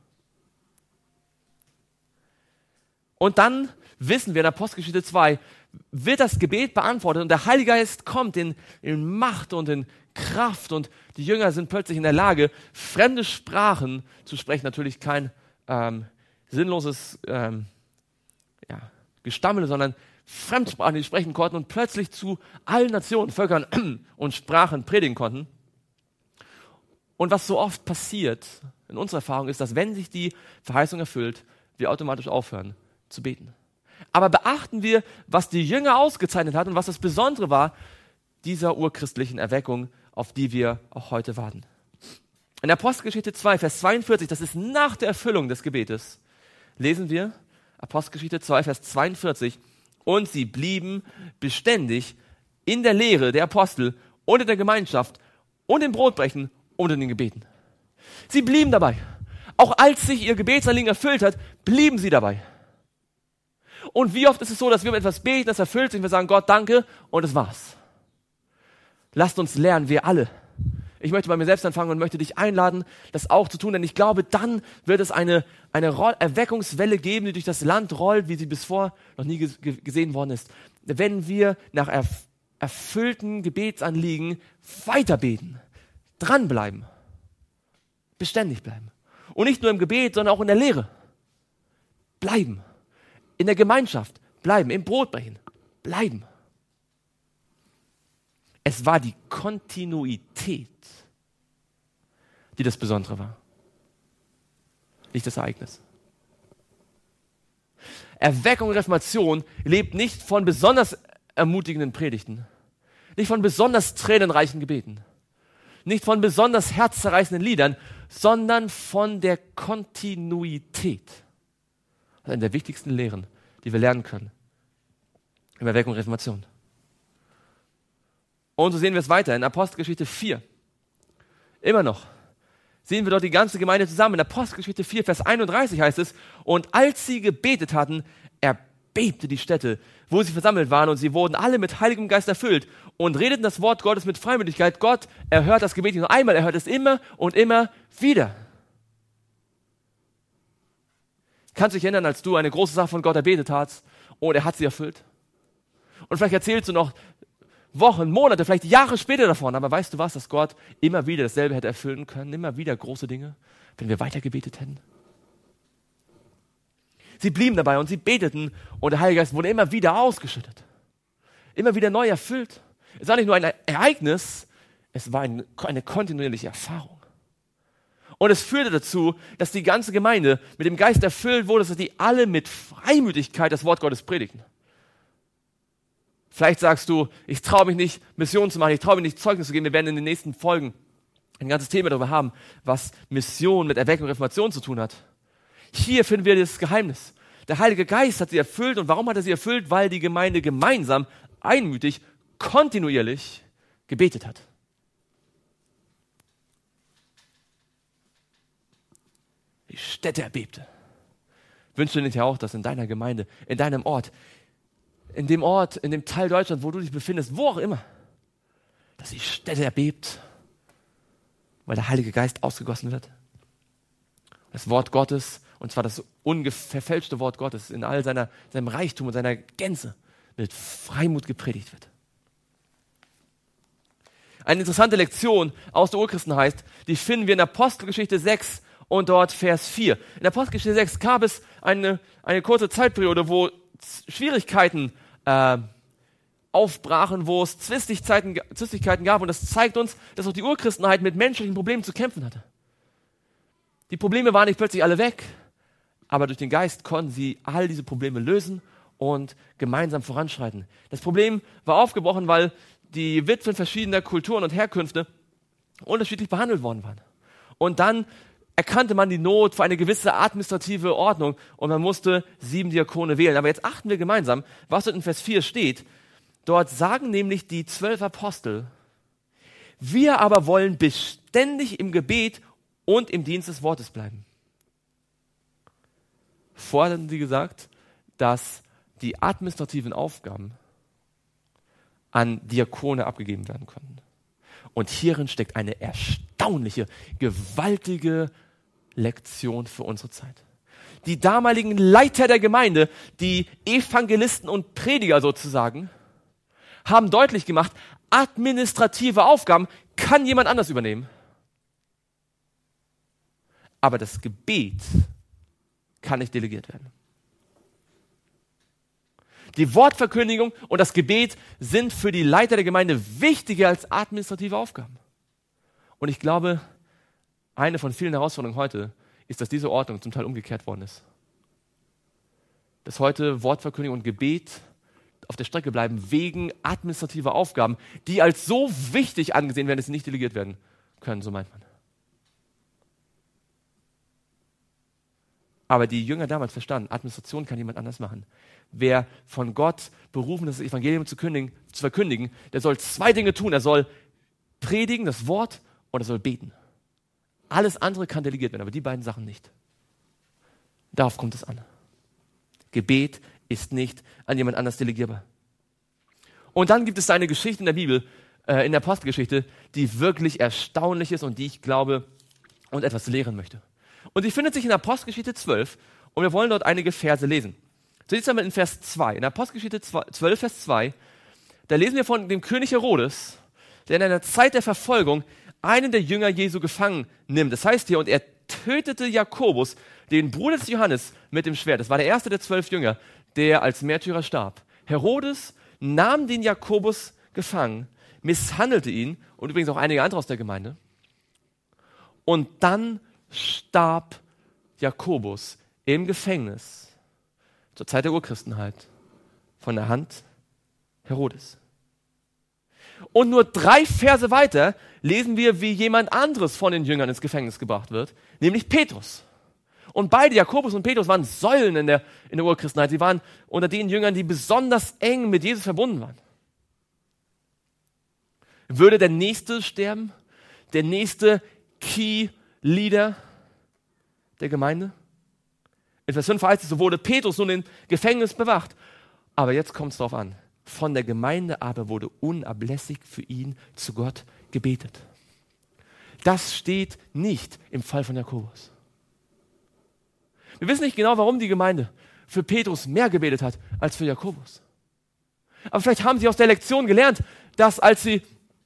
Und dann wissen wir in Apostelgeschichte 2, wird das Gebet beantwortet und der Heilige Geist kommt in Macht und in Kraft und die Jünger sind plötzlich in der Lage, fremde Sprachen zu sprechen. Natürlich kein sinnloses Gestammel, sondern Fremdsprachen, die sprechen konnten und plötzlich zu allen Nationen, Völkern und Sprachen predigen konnten. Und was so oft passiert in unserer Erfahrung ist, dass wenn sich die Verheißung erfüllt, wir automatisch aufhören zu beten. Aber beachten wir, was die Jünger ausgezeichnet hat und was das Besondere war dieser urchristlichen Erweckung, auf die wir auch heute warten. In Apostelgeschichte 2, Vers 42, das ist nach der Erfüllung des Gebetes, lesen wir Apostelgeschichte 2, Vers 42, und sie blieben beständig in der Lehre der Apostel und in der Gemeinschaft und im Brotbrechen und in den Gebeten. Sie blieben dabei. Auch als sich ihr Gebetsanliegen erfüllt hat, blieben sie dabei. Und wie oft ist es so, dass wir um etwas beten, das erfüllt sich und wir sagen, Gott, danke, und es war's. Lasst uns lernen, wir alle. Ich möchte bei mir selbst anfangen und möchte dich einladen, das auch zu tun, denn ich glaube, dann wird es eine Erweckungswelle geben, die durch das Land rollt, wie sie bisher noch nie gesehen worden ist. Wenn wir nach erfüllten Gebetsanliegen weiter beten, dranbleiben, beständig bleiben. Und nicht nur im Gebet, sondern auch in der Lehre. Bleiben. In der Gemeinschaft bleiben, im Brotbrechen bleiben. Es war die Kontinuität, die das Besondere war. Nicht das Ereignis. Erweckung und Reformation lebt nicht von besonders ermutigenden Predigten, nicht von besonders tränenreichen Gebeten, nicht von besonders herzzerreißenden Liedern, sondern von der Kontinuität. Das ist eine der wichtigsten Lehren, die wir lernen können in Erweckung und Reformation. Und so sehen wir es weiter in Apostelgeschichte 4. Immer noch sehen wir dort die ganze Gemeinde zusammen. In Apostelgeschichte 4, Vers 31 heißt es, und als sie gebetet hatten, erbebte die Stätte, wo sie versammelt waren, und sie wurden alle mit Heiligem Geist erfüllt und redeten das Wort Gottes mit Freimütigkeit. Gott erhört das Gebet nicht nur einmal, er hört es immer und immer wieder. Kannst du dich erinnern, als du eine große Sache von Gott erbetet hast und er hat sie erfüllt? Und vielleicht erzählst du noch Wochen, Monate, vielleicht Jahre später davon, aber weißt du was, dass Gott immer wieder dasselbe hätte erfüllen können, immer wieder große Dinge, wenn wir weiter gebetet hätten? Sie blieben dabei und sie beteten und der Heilige Geist wurde immer wieder ausgeschüttet, immer wieder neu erfüllt. Es war nicht nur ein Ereignis, es war eine kontinuierliche Erfahrung. Und es führte dazu, dass die ganze Gemeinde mit dem Geist erfüllt wurde, dass die alle mit Freimütigkeit das Wort Gottes predigten. Vielleicht sagst du, ich traue mich nicht, Mission zu machen, ich traue mich nicht, Zeugnis zu geben. Wir werden in den nächsten Folgen ein ganzes Thema darüber haben, was Mission mit Erweckung und Reformation zu tun hat. Hier finden wir das Geheimnis. Der Heilige Geist hat sie erfüllt. Und warum hat er sie erfüllt? Weil die Gemeinde gemeinsam, einmütig, kontinuierlich gebetet hat. Die Stätte erbebte. Wünschst du dir auch, dass in deiner Gemeinde, in deinem Ort, in dem Teil Deutschland, wo du dich befindest, wo auch immer, dass die Stätte erbebt, weil der Heilige Geist ausgegossen wird? Das Wort Gottes, und zwar das unverfälschte Wort Gottes, in all seinem Reichtum und seiner Gänze mit Freimut gepredigt wird. Eine interessante Lektion aus der Urchristenheit, die finden wir in Apostelgeschichte 6 und dort Vers 4. In Apostelgeschichte 6 gab es eine kurze Zeitperiode, wo Schwierigkeiten aufbrachen, wo es Zwistigkeiten gab. Und das zeigt uns, dass auch die Urchristenheit mit menschlichen Problemen zu kämpfen hatte. Die Probleme waren nicht plötzlich alle weg, aber durch den Geist konnten sie all diese Probleme lösen und gemeinsam voranschreiten. Das Problem war aufgebrochen, weil die Witwen verschiedener Kulturen und Herkünfte unterschiedlich behandelt worden waren. Und dann erkannte man die Not für eine gewisse administrative Ordnung und man musste 7 Diakone wählen. Aber jetzt achten wir gemeinsam, was dort in Vers 4 steht. Dort sagen nämlich die 12 Apostel: Wir aber wollen beständig im Gebet und im Dienst des Wortes bleiben. Vorher hatten sie gesagt, dass die administrativen Aufgaben an Diakone abgegeben werden konnten. Und hierin steckt eine erstaunliche, gewaltige Lektion für unsere Zeit. Die damaligen Leiter der Gemeinde, die Evangelisten und Prediger sozusagen, haben deutlich gemacht, administrative Aufgaben kann jemand anders übernehmen. Aber das Gebet kann nicht delegiert werden. Die Wortverkündigung und das Gebet sind für die Leiter der Gemeinde wichtiger als administrative Aufgaben. Und ich glaube, eine von vielen Herausforderungen heute ist, dass diese Ordnung zum Teil umgekehrt worden ist. Dass heute Wortverkündigung und Gebet auf der Strecke bleiben wegen administrativer Aufgaben, die als so wichtig angesehen werden, dass sie nicht delegiert werden können, so meint man. Aber die Jünger damals verstanden, Administration kann jemand anders machen. Wer von Gott berufen ist, das Evangelium zu verkündigen, der soll 2 Dinge tun. Er soll predigen, das Wort, und er soll beten. Alles andere kann delegiert werden, aber die beiden Sachen nicht. Darauf kommt es an. Gebet ist nicht an jemand anders delegierbar. Und dann gibt es eine Geschichte in der Bibel, in der Apostelgeschichte, die wirklich erstaunlich ist und die ich glaube und etwas lehren möchte. Und die findet sich in Apostelgeschichte 12 und wir wollen dort einige Verse lesen. Zunächst einmal in Vers 2. In Apostelgeschichte 12, Vers 2, da lesen wir von dem König Herodes, der in einer Zeit der Verfolgung einen der Jünger Jesu gefangen nimmt. Das heißt hier, und er tötete Jakobus, den Bruder des Johannes, mit dem Schwert. Das war der erste der 12 Jünger, der als Märtyrer starb. Herodes nahm den Jakobus gefangen, misshandelte ihn und übrigens auch einige andere aus der Gemeinde. Und dann starb Jakobus im Gefängnis zur Zeit der Urchristenheit von der Hand Herodes. Und nur 3 Verse weiter lesen wir, wie jemand anderes von den Jüngern ins Gefängnis gebracht wird, nämlich Petrus. Und beide, Jakobus und Petrus, waren Säulen in der Urchristenheit. Sie waren unter den Jüngern, die besonders eng mit Jesus verbunden waren. Würde der Nächste sterben? Der nächste Key-Leader der Gemeinde? In Vers 5 heißt es, so wurde Petrus nun im Gefängnis bewacht. Aber jetzt kommt es darauf an. Von der Gemeinde aber wurde unablässig für ihn zu Gott gebetet. Das steht nicht im Fall von Jakobus. Wir wissen nicht genau, warum die Gemeinde für Petrus mehr gebetet hat als für Jakobus. Aber vielleicht haben sie aus der Lektion gelernt, dass als sie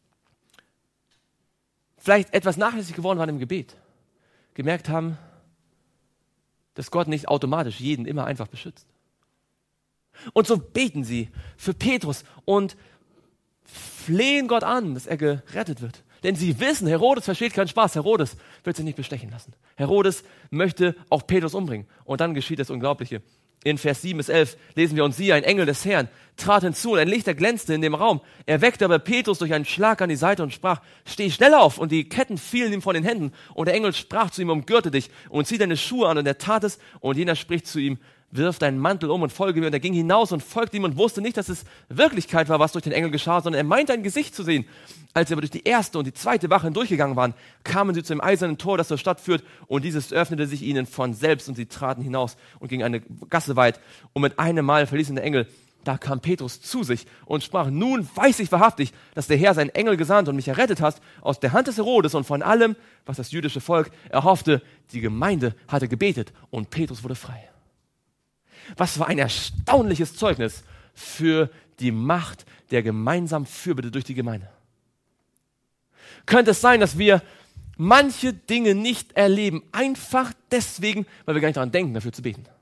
vielleicht etwas nachlässig geworden waren im Gebet, gemerkt haben, dass Gott nicht automatisch jeden immer einfach beschützt. Und so beten sie für Petrus und flehen Gott an, dass er gerettet wird. Denn sie wissen, Herodes versteht keinen Spaß. Herodes wird sich nicht bestechen lassen. Herodes möchte auch Petrus umbringen. Und dann geschieht das Unglaubliche. In Vers 7 bis 11 lesen wir, und siehe, ein Engel des Herrn trat hinzu und ein Lichter glänzte in dem Raum. Er weckte aber Petrus durch einen Schlag an die Seite und sprach, steh schnell auf. Und die Ketten fielen ihm von den Händen. Und der Engel sprach zu ihm, umgürte dich und zieh deine Schuhe an. Und er tat es. Und jener spricht zu ihm, wirf deinen Mantel um und folge mir. Und er ging hinaus und folgte ihm und wusste nicht, dass es Wirklichkeit war, was durch den Engel geschah, sondern er meinte ein Gesicht zu sehen. Als sie aber durch die erste und die zweite Wache hindurchgegangen waren, kamen sie zu dem eisernen Tor, das zur Stadt führt, und dieses öffnete sich ihnen von selbst und sie traten hinaus und gingen eine Gasse weit. Und mit einem Mal verließen der Engel. Da kam Petrus zu sich und sprach: Nun weiß ich wahrhaftig, dass der Herr seinen Engel gesandt und mich errettet hat aus der Hand des Herodes und von allem, was das jüdische Volk erhoffte. Die Gemeinde hatte gebetet und Petrus wurde frei. Was für ein erstaunliches Zeugnis für die Macht der gemeinsamen Fürbitte durch die Gemeinde. Könnte es sein, dass wir manche Dinge nicht erleben, einfach deswegen, weil wir gar nicht daran denken, dafür zu beten?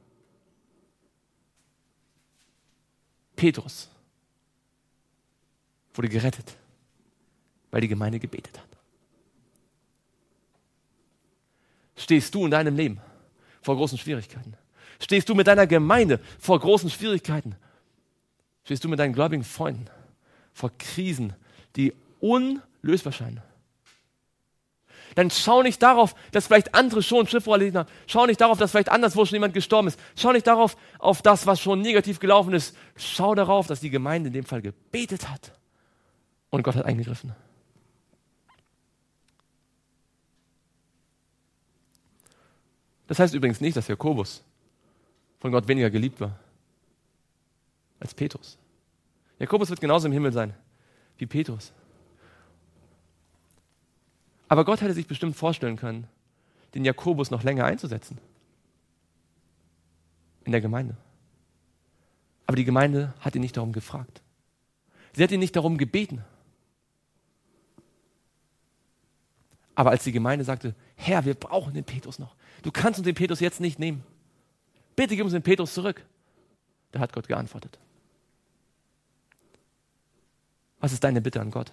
Petrus wurde gerettet, weil die Gemeinde gebetet hat. Stehst du in deinem Leben vor großen Schwierigkeiten? Stehst du mit deiner Gemeinde vor großen Schwierigkeiten? Stehst du mit deinen gläubigen Freunden vor Krisen, die unlösbar scheinen? Dann schau nicht darauf, dass vielleicht andere schon Schiffbruch erlitten haben. Schau nicht darauf, dass vielleicht anderswo schon jemand gestorben ist. Schau nicht darauf, auf das, was schon negativ gelaufen ist. Schau darauf, dass die Gemeinde in dem Fall gebetet hat und Gott hat eingegriffen. Das heißt übrigens nicht, dass Jakobus von Gott weniger geliebt war als Petrus. Jakobus wird genauso im Himmel sein wie Petrus. Aber Gott hätte sich bestimmt vorstellen können, den Jakobus noch länger einzusetzen in der Gemeinde. Aber die Gemeinde hat ihn nicht darum gefragt. Sie hat ihn nicht darum gebeten. Aber als die Gemeinde sagte: Herr, wir brauchen den Petrus noch. Du kannst uns den Petrus jetzt nicht nehmen. Bitte gib uns den Petrus zurück. Da hat Gott geantwortet. Was ist deine Bitte an Gott?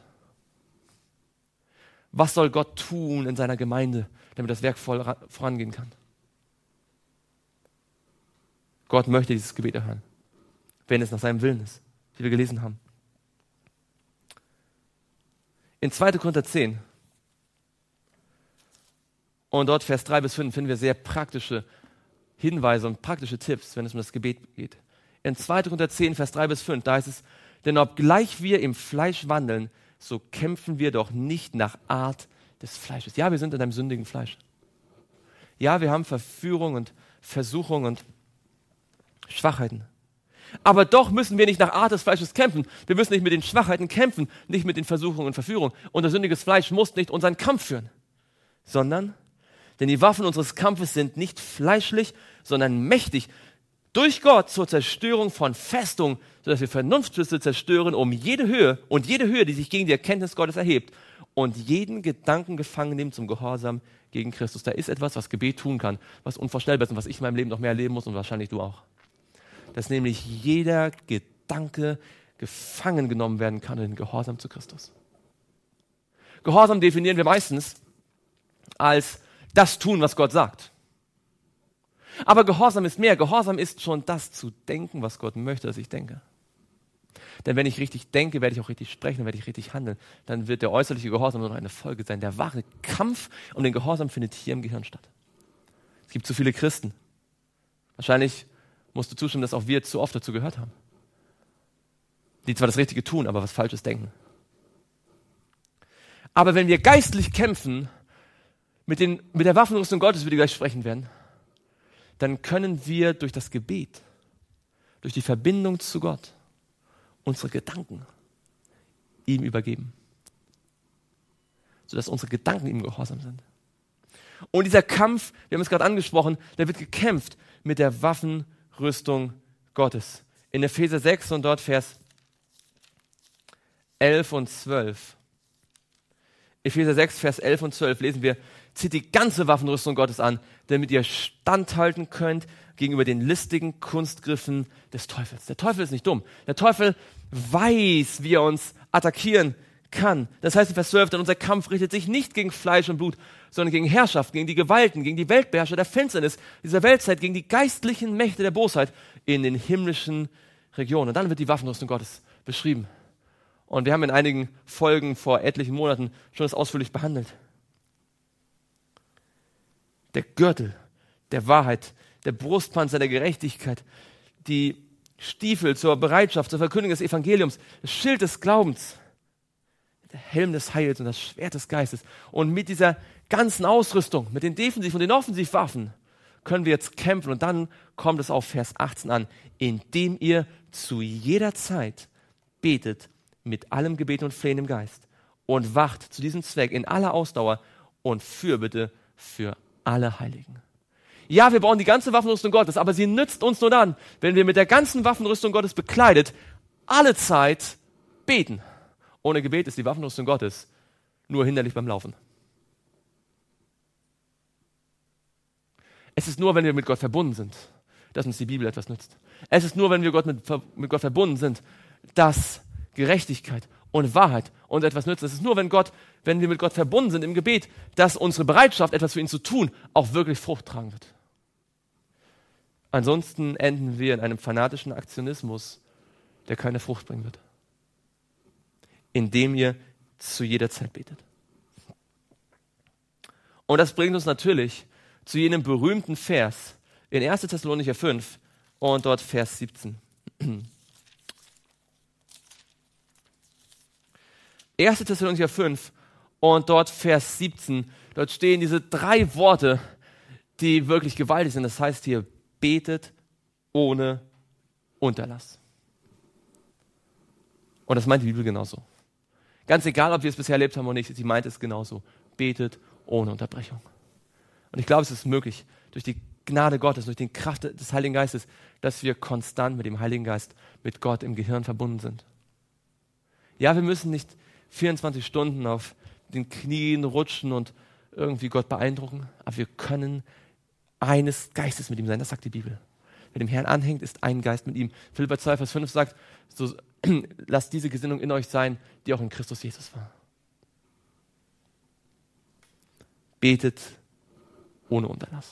Was soll Gott tun in seiner Gemeinde, damit das Werk voll vorangehen kann? Gott möchte dieses Gebet erhören, wenn es nach seinem Willen ist, wie wir gelesen haben. In 2. Korinther 10 und dort Vers 3 bis 5 finden wir sehr praktische Hinweise und praktische Tipps, wenn es um das Gebet geht. In 2. Korinther 10, Vers 3 bis 5, da heißt es: Denn obgleich wir im Fleisch wandeln, so kämpfen wir doch nicht nach Art des Fleisches. Ja, wir sind in einem sündigen Fleisch. Ja, wir haben Verführung und Versuchung und Schwachheiten. Aber doch müssen wir nicht nach Art des Fleisches kämpfen. Wir müssen nicht mit den Schwachheiten kämpfen, nicht mit den Versuchungen und Verführungen. Unser sündiges Fleisch muss nicht unseren Kampf führen, sondern, denn die Waffen unseres Kampfes sind nicht fleischlich, sondern mächtig durch Gott zur Zerstörung von Festungen, sodass wir Vernunftschlüsse zerstören, um jede Höhe, die sich gegen die Erkenntnis Gottes erhebt, und jeden Gedanken gefangen nehmen zum Gehorsam gegen Christus. Da ist etwas, was Gebet tun kann, was unvorstellbar ist und was ich in meinem Leben noch mehr erleben muss und wahrscheinlich du auch. Dass nämlich jeder Gedanke gefangen genommen werden kann in Gehorsam zu Christus. Gehorsam definieren wir meistens als das tun, was Gott sagt. Aber Gehorsam ist mehr. Gehorsam ist schon das zu denken, was Gott möchte, dass ich denke. Denn wenn ich richtig denke, werde ich auch richtig sprechen, werde ich richtig handeln. Dann wird der äußerliche Gehorsam nur noch eine Folge sein. Der wahre Kampf um den Gehorsam findet hier im Gehirn statt. Es gibt zu viele Christen. Wahrscheinlich musst du zustimmen, dass auch wir zu oft dazu gehört haben. Die zwar das Richtige tun, aber was Falsches denken. Aber wenn wir geistlich kämpfen, mit der Waffenrüstung Gottes, über die wir gleich sprechen werden, dann können wir durch das Gebet, durch die Verbindung zu Gott, unsere Gedanken ihm übergeben. Sodass unsere Gedanken ihm gehorsam sind. Und dieser Kampf, wir haben es gerade angesprochen, der wird gekämpft mit der Waffenrüstung Gottes. In Epheser 6 und dort Vers 11 und 12. Epheser 6, Vers 11 und 12 lesen wir: Zieht die ganze Waffenrüstung Gottes an, damit ihr standhalten könnt gegenüber den listigen Kunstgriffen des Teufels. Der Teufel ist nicht dumm. Der Teufel weiß, wie er uns attackieren kann. Das heißt in Vers 12, denn unser Kampf richtet sich nicht gegen Fleisch und Blut, sondern gegen Herrschaften, gegen die Gewalten, gegen die Weltbeherrscher der Finsternis dieser Weltzeit, gegen die geistlichen Mächte der Bosheit in den himmlischen Regionen. Und dann wird die Waffenrüstung Gottes beschrieben. Und wir haben in einigen Folgen vor etlichen Monaten schon das ausführlich behandelt. Der Gürtel der Wahrheit, der Brustpanzer der Gerechtigkeit, die Stiefel zur Bereitschaft, zur Verkündigung des Evangeliums, das Schild des Glaubens, der Helm des Heils und das Schwert des Geistes. Und mit dieser ganzen Ausrüstung, mit den Defensiv- und den Offensivwaffen, können wir jetzt kämpfen. Und dann kommt es auf Vers 18 an, indem ihr zu jeder Zeit betet mit allem Gebet und Flehen im Geist und wacht zu diesem Zweck in aller Ausdauer und Fürbitte für alle Heiligen. Ja, wir brauchen die ganze Waffenrüstung Gottes, aber sie nützt uns nur dann, wenn wir mit der ganzen Waffenrüstung Gottes bekleidet alle Zeit beten. Ohne Gebet ist die Waffenrüstung Gottes nur hinderlich beim Laufen. Es ist nur, wenn wir mit Gott verbunden sind, dass uns die Bibel etwas nützt. Es ist nur, wenn wir mit Gott verbunden sind, dass Gerechtigkeit und Wahrheit uns etwas nützt. Es ist nur, wenn wir mit Gott verbunden sind im Gebet, dass unsere Bereitschaft, etwas für ihn zu tun, auch wirklich Frucht tragen wird. Ansonsten enden wir in einem fanatischen Aktionismus, der keine Frucht bringen wird. Indem ihr zu jeder Zeit betet. Und das bringt uns natürlich zu jenem berühmten Vers in 1. Thessalonicher 5 und dort Vers 17. 1. Thessalonicher 5 und dort Vers 17. Dort stehen diese 3 Worte, die wirklich gewaltig sind. Das heißt hier, betet ohne Unterlass. Und das meint die Bibel genauso. Ganz egal, ob wir es bisher erlebt haben oder nicht, sie meint es genauso. Betet ohne Unterbrechung. Und ich glaube, es ist möglich, durch die Gnade Gottes, durch die Kraft des Heiligen Geistes, dass wir konstant mit dem Heiligen Geist, mit Gott im Gehirn verbunden sind. Ja, wir müssen nicht 24 Stunden auf den Knien rutschen und irgendwie Gott beeindrucken, aber wir können eines Geistes mit ihm sein, das sagt die Bibel. Wer dem Herrn anhängt, ist ein Geist mit ihm. Philipper 2, Vers 5 sagt, so, lasst diese Gesinnung in euch sein, die auch in Christus Jesus war. Betet ohne Unterlass.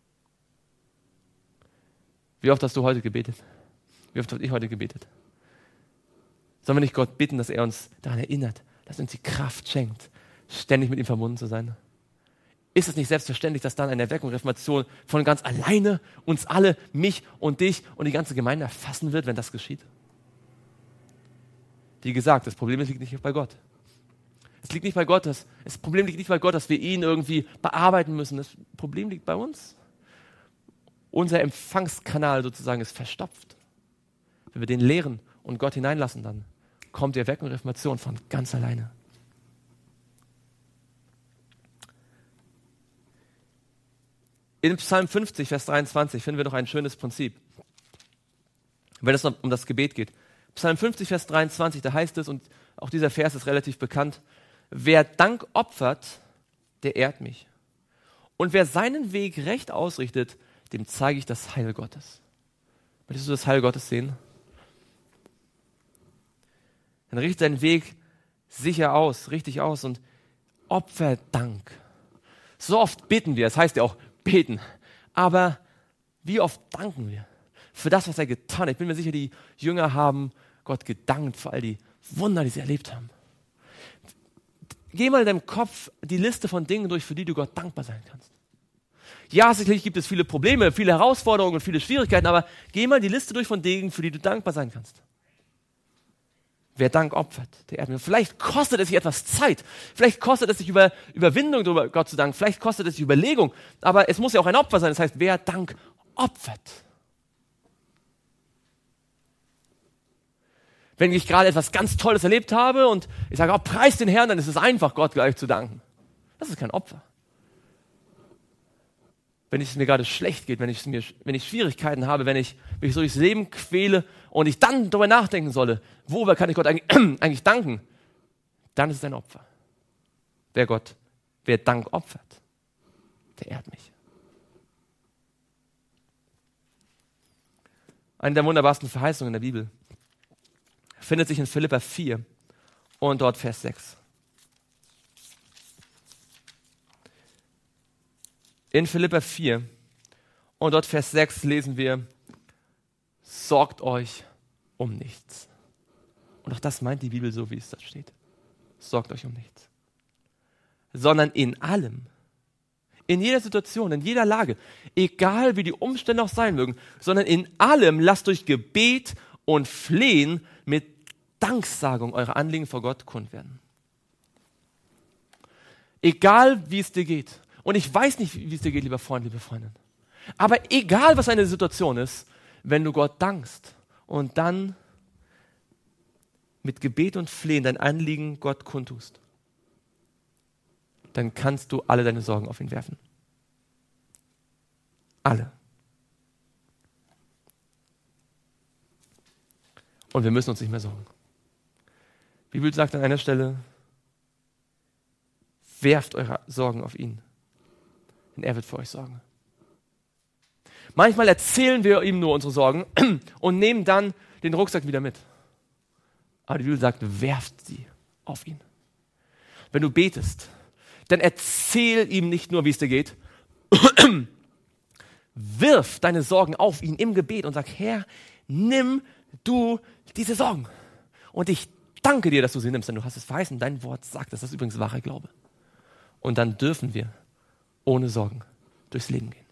Wie oft hast du heute gebetet? Wie oft habe ich heute gebetet? Sollen wir nicht Gott bitten, dass er uns daran erinnert, dass er uns die Kraft schenkt, ständig mit ihm verbunden zu sein? Ist es nicht selbstverständlich, dass dann eine Erweckung, Reformation von ganz alleine uns alle, mich und dich und die ganze Gemeinde erfassen wird, wenn das geschieht? Wie gesagt, das Problem liegt nicht bei Gott. Das Problem liegt nicht bei Gott, dass wir ihn irgendwie bearbeiten müssen. Das Problem liegt bei uns. Unser Empfangskanal sozusagen ist verstopft. Wenn wir den leeren und Gott hineinlassen, dann kommt die Erweckung und Reformation von ganz alleine. In Psalm 50, Vers 23 finden wir noch ein schönes Prinzip, wenn es um das Gebet geht. Psalm 50, Vers 23, da heißt es, und auch dieser Vers ist relativ bekannt, wer Dank opfert, der ehrt mich. Und wer seinen Weg recht ausrichtet, dem zeige ich das Heil Gottes. Möchtest du das Heil Gottes sehen? Dann richtet deinen Weg sicher aus, richtig aus und opfer Dank. So oft beten wir, das heißt ja auch beten, aber wie oft danken wir für das, was er getan hat? Ich bin mir sicher, die Jünger haben Gott gedankt für all die Wunder, die sie erlebt haben. Geh mal in deinem Kopf die Liste von Dingen durch, für die du Gott dankbar sein kannst. Ja, sicherlich gibt es viele Probleme, viele Herausforderungen und viele Schwierigkeiten, aber geh mal die Liste durch von Dingen, für die du dankbar sein kannst. Wer Dank opfert, der ehrt mich. Vielleicht kostet es sich etwas Zeit. Vielleicht kostet es sich Überwindung, darüber Gott zu danken. Vielleicht kostet es sich Überlegung. Aber es muss ja auch ein Opfer sein. Das heißt, wer Dank opfert. Wenn ich gerade etwas ganz Tolles erlebt habe und ich sage, oh, preis den Herrn, dann ist es einfach, Gott gleich zu danken. Das ist kein Opfer. Wenn es mir gerade schlecht geht, wenn ich Schwierigkeiten habe, wenn ich mich so durchs Leben quäle und ich dann darüber nachdenken solle, worüber kann ich Gott eigentlich danken, dann ist es ein Opfer. Wer Dank opfert, der ehrt mich. Eine der wunderbarsten Verheißungen in der Bibel findet sich in Philipper 4 und dort Vers 6. In Philipper 4 und dort Vers 6 lesen wir, sorgt euch um nichts. Und auch das meint die Bibel so, wie es da steht. Sorgt euch um nichts. Sondern in allem, In jeder Situation, in jeder Lage, egal wie die Umstände auch sein mögen, sondern in allem lasst durch Gebet und Flehen mit Danksagung eure Anliegen vor Gott kund werden. Egal wie es dir geht. Und ich weiß nicht, wie es dir geht, lieber Freund, liebe Freundin. Aber egal, was eine Situation ist, wenn du Gott dankst und dann mit Gebet und Flehen dein Anliegen Gott kundtust, dann kannst du alle deine Sorgen auf ihn werfen. Alle. Und wir müssen uns nicht mehr sorgen. Die Bibel sagt an einer Stelle, werft eure Sorgen auf ihn, denn er wird für euch sorgen. Manchmal erzählen wir ihm nur unsere Sorgen und nehmen dann den Rucksack wieder mit. Aber die Bibel sagt, werft sie auf ihn. Wenn du betest, dann erzähl ihm nicht nur, wie es dir geht. Wirf deine Sorgen auf ihn im Gebet und sag, Herr, nimm du diese Sorgen. Und ich danke dir, dass du sie nimmst, denn du hast es verheißen. Dein Wort sagt, das ist übrigens wahrer Glaube. Und dann dürfen wir ohne Sorgen durchs Leben gehen.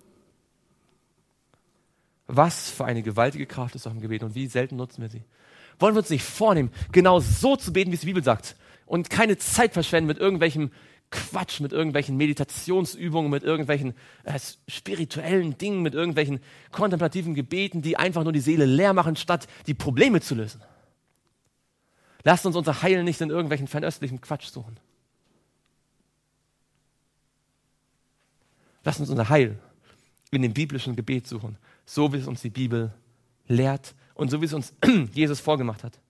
Was für eine gewaltige Kraft ist auch im Gebet und wie selten nutzen wir sie. Wollen wir uns nicht vornehmen, genau so zu beten, wie es die Bibel sagt und keine Zeit verschwenden mit irgendwelchem Quatsch, mit irgendwelchen Meditationsübungen, mit irgendwelchen spirituellen Dingen, mit irgendwelchen kontemplativen Gebeten, die einfach nur die Seele leer machen, statt die Probleme zu lösen. Lasst uns unser Heil nicht in irgendwelchen fernöstlichen Quatsch suchen. Lasst uns unser Heil in dem biblischen Gebet suchen, so wie es uns die Bibel lehrt und so wie es uns Jesus vorgemacht hat.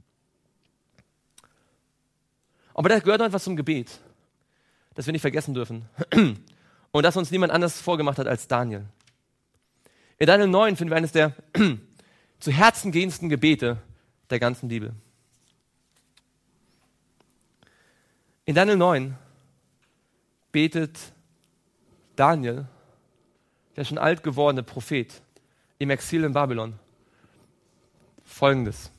Aber da gehört noch etwas zum Gebet, das wir nicht vergessen dürfen und das uns niemand anders vorgemacht hat als Daniel. In Daniel 9 finden wir eines der zu Herzen gehendsten Gebete der ganzen Bibel. In Daniel 9 betet Daniel, der schon alt gewordene Prophet im Exil in Babylon, Folgendes.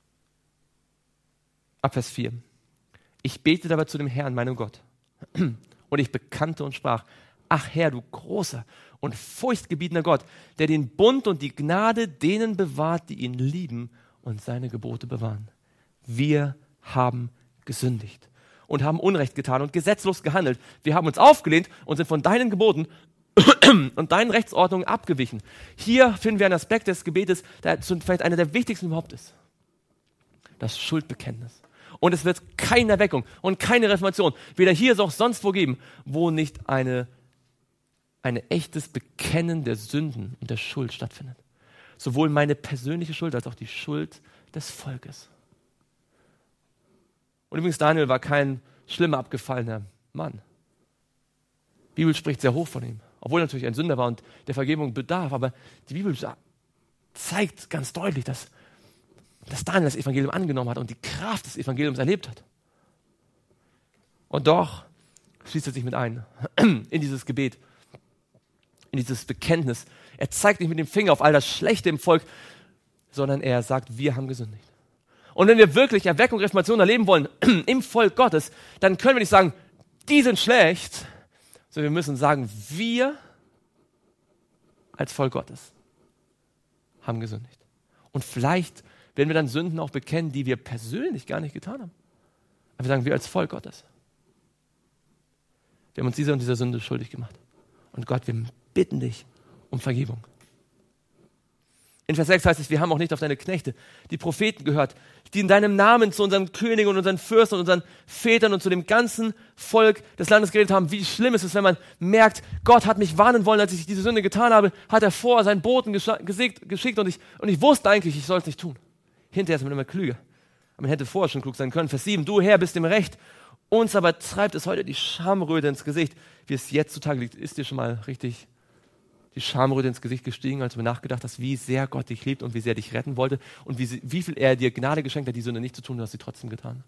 Ab Vers 4. Ich betete aber zu dem Herrn, meinem Gott, und ich bekannte und sprach, ach Herr, du großer und furchtgebietender Gott, der den Bund und die Gnade denen bewahrt, die ihn lieben und seine Gebote bewahren. Wir haben gesündigt und haben Unrecht getan und gesetzlos gehandelt. Wir haben uns aufgelehnt und sind von deinen Geboten und deinen Rechtsordnungen abgewichen. Hier finden wir einen Aspekt des Gebetes, der vielleicht einer der wichtigsten überhaupt ist. Das Schuldbekenntnis. Und es wird keine Erweckung und keine Reformation, weder hier noch sonst wo geben, wo nicht ein echtes Bekennen der Sünden und der Schuld stattfindet. Sowohl meine persönliche Schuld als auch die Schuld des Volkes. Und übrigens, Daniel war kein schlimmer, abgefallener Mann. Die Bibel spricht sehr hoch von ihm, obwohl er natürlich ein Sünder war und der Vergebung bedarf. Aber die Bibel zeigt ganz deutlich, dass Daniel das Evangelium angenommen hat und die Kraft des Evangeliums erlebt hat. Und doch schließt er sich mit ein in dieses Gebet, in dieses Bekenntnis. Er zeigt nicht mit dem Finger auf all das Schlechte im Volk, sondern er sagt, wir haben gesündigt. Und wenn wir wirklich Erweckung und Reformation erleben wollen im Volk Gottes, dann können wir nicht sagen, die sind schlecht, sondern wir müssen sagen, wir als Volk Gottes haben gesündigt. Und vielleicht werden wir dann Sünden auch bekennen, die wir persönlich gar nicht getan haben. Aber wir sagen, wir als Volk Gottes. Wir haben uns dieser und dieser Sünde schuldig gemacht. Und Gott, wir bitten dich um Vergebung. In Vers 6 heißt es, wir haben auch nicht auf deine Knechte, die Propheten gehört, die in deinem Namen zu unseren Königen und unseren Fürsten und unseren Vätern und zu dem ganzen Volk des Landes geredet haben. Wie schlimm ist es, wenn man merkt, Gott hat mich warnen wollen, als ich diese Sünde getan habe, hat er vor seinen Boten geschickt und ich wusste eigentlich, ich soll es nicht tun. Hinterher ist man immer klüger. Aber man hätte vorher schon klug sein können. Vers 7, du Herr bist im Recht, uns aber treibt es heute die Schamröte ins Gesicht, wie es jetzt zutage liegt. Ist dir schon mal richtig die Schamröte ins Gesicht gestiegen, als du mir nachgedacht hast, wie sehr Gott dich liebt und wie sehr dich retten wollte und wie viel er dir Gnade geschenkt hat, die Sünde nicht zu tun, du hast sie trotzdem getan.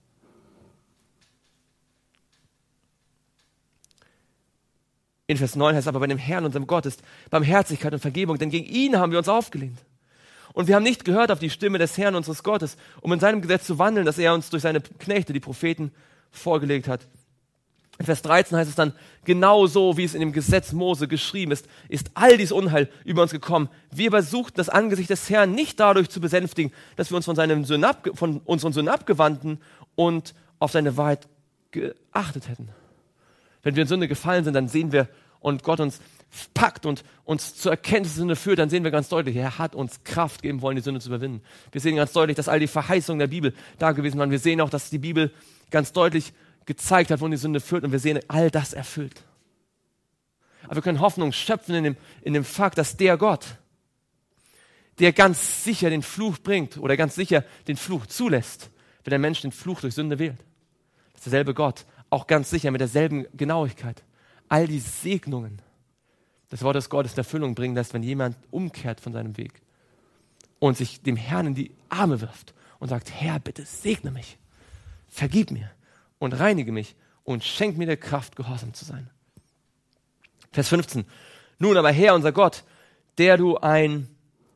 In Vers 9 heißt es aber, bei dem Herrn, unserem Gott, ist Barmherzigkeit und Vergebung, denn gegen ihn haben wir uns aufgelehnt. Und wir haben nicht gehört auf die Stimme des Herrn, unseres Gottes, um in seinem Gesetz zu wandeln, das er uns durch seine Knechte, die Propheten, vorgelegt hat. In Vers 13 heißt es dann, genauso wie es in dem Gesetz Mose geschrieben ist, ist all dies Unheil über uns gekommen. Wir aber suchten das Angesicht des Herrn nicht dadurch zu besänftigen, dass wir uns von unseren Sünden abgewandten und auf seine Wahrheit geachtet hätten. Wenn wir in Sünde gefallen sind, dann sehen wir, und Gott uns packt und uns zur Erkenntnis der Sünde führt, dann sehen wir ganz deutlich, er hat uns Kraft geben wollen, die Sünde zu überwinden. Wir sehen ganz deutlich, dass all die Verheißungen der Bibel da gewesen waren. Wir sehen auch, dass die Bibel ganz deutlich gezeigt hat, wohin die Sünde führt, und wir sehen all das erfüllt. Aber wir können Hoffnung schöpfen in dem Fakt, dass der Gott, der ganz sicher den Fluch bringt oder ganz sicher den Fluch zulässt, wenn der Mensch den Fluch durch Sünde wählt, dass derselbe Gott auch ganz sicher mit derselben Genauigkeit all die Segnungen des Wortes Gottes in Erfüllung bringen lässt, wenn jemand umkehrt von seinem Weg und sich dem Herrn in die Arme wirft und sagt, Herr, bitte segne mich, vergib mir und reinige mich und schenk mir die Kraft, gehorsam zu sein. Vers 15. Nun aber Herr, unser Gott, der du dein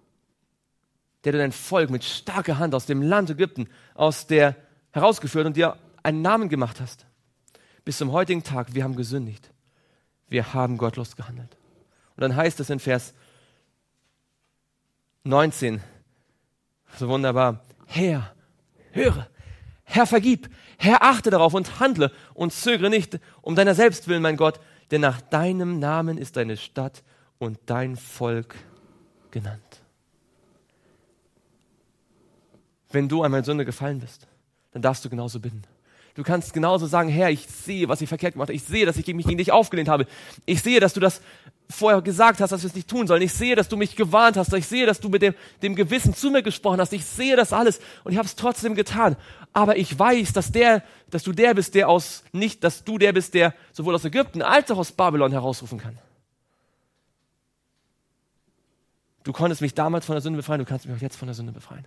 Volk mit starker Hand aus dem Land Ägypten herausgeführt und dir einen Namen gemacht hast. Bis zum heutigen Tag, wir haben gesündigt. Wir haben gottlos gehandelt. Und dann heißt es in Vers 19, so wunderbar, Herr, höre, Herr, vergib, Herr, achte darauf und handle und zögere nicht um deiner selbst willen, mein Gott, denn nach deinem Namen ist deine Stadt und dein Volk genannt. Wenn du einmal in Sünde gefallen bist, dann darfst du genauso bitten. Du kannst genauso sagen, Herr, ich sehe, was ich verkehrt gemacht habe. Ich sehe, dass ich mich gegen dich aufgelehnt habe. Ich sehe, dass du das vorher gesagt hast, dass wir es nicht tun sollen. Ich sehe, dass du mich gewarnt hast. Ich sehe, dass du mit dem Gewissen zu mir gesprochen hast. Ich sehe das alles und ich habe es trotzdem getan. Aber ich weiß, dass du der bist, der sowohl aus Ägypten als auch aus Babylon herausrufen kann. Du konntest mich damals von der Sünde befreien, du kannst mich auch jetzt von der Sünde befreien.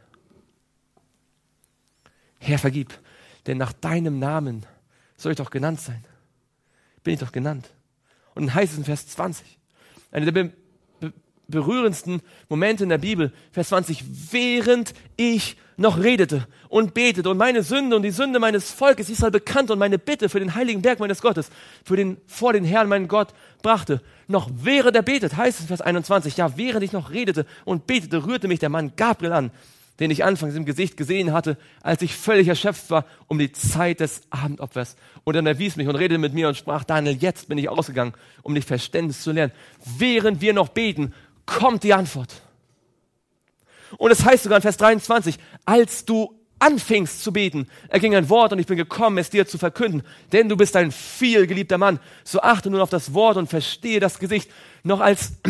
Herr, vergib, denn nach deinem Namen soll ich doch genannt sein. Bin ich doch genannt. Und dann heißt es in Vers 20, einer der berührendsten Momente in der Bibel, Vers 20, während ich noch redete und betete und meine Sünde und die Sünde meines Volkes Israel bekannt und meine Bitte für den heiligen Berg meines Gottes, vor den Herrn meinen Gott brachte, noch während er betet, heißt es in Vers 21, ja, während ich noch redete und betete, rührte mich der Mann Gabriel an, den ich anfangs im Gesicht gesehen hatte, als ich völlig erschöpft war um die Zeit des Abendopfers. Und dann erwies mich und redete mit mir und sprach, Daniel, jetzt bin ich ausgegangen, um dich Verständnis zu lernen. Während wir noch beten, kommt die Antwort. Und es heißt sogar in Vers 23, als du anfingst zu beten, erging ein Wort und ich bin gekommen, es dir zu verkünden, denn du bist ein vielgeliebter Mann. So achte nun auf das Wort und verstehe das Gesicht. Noch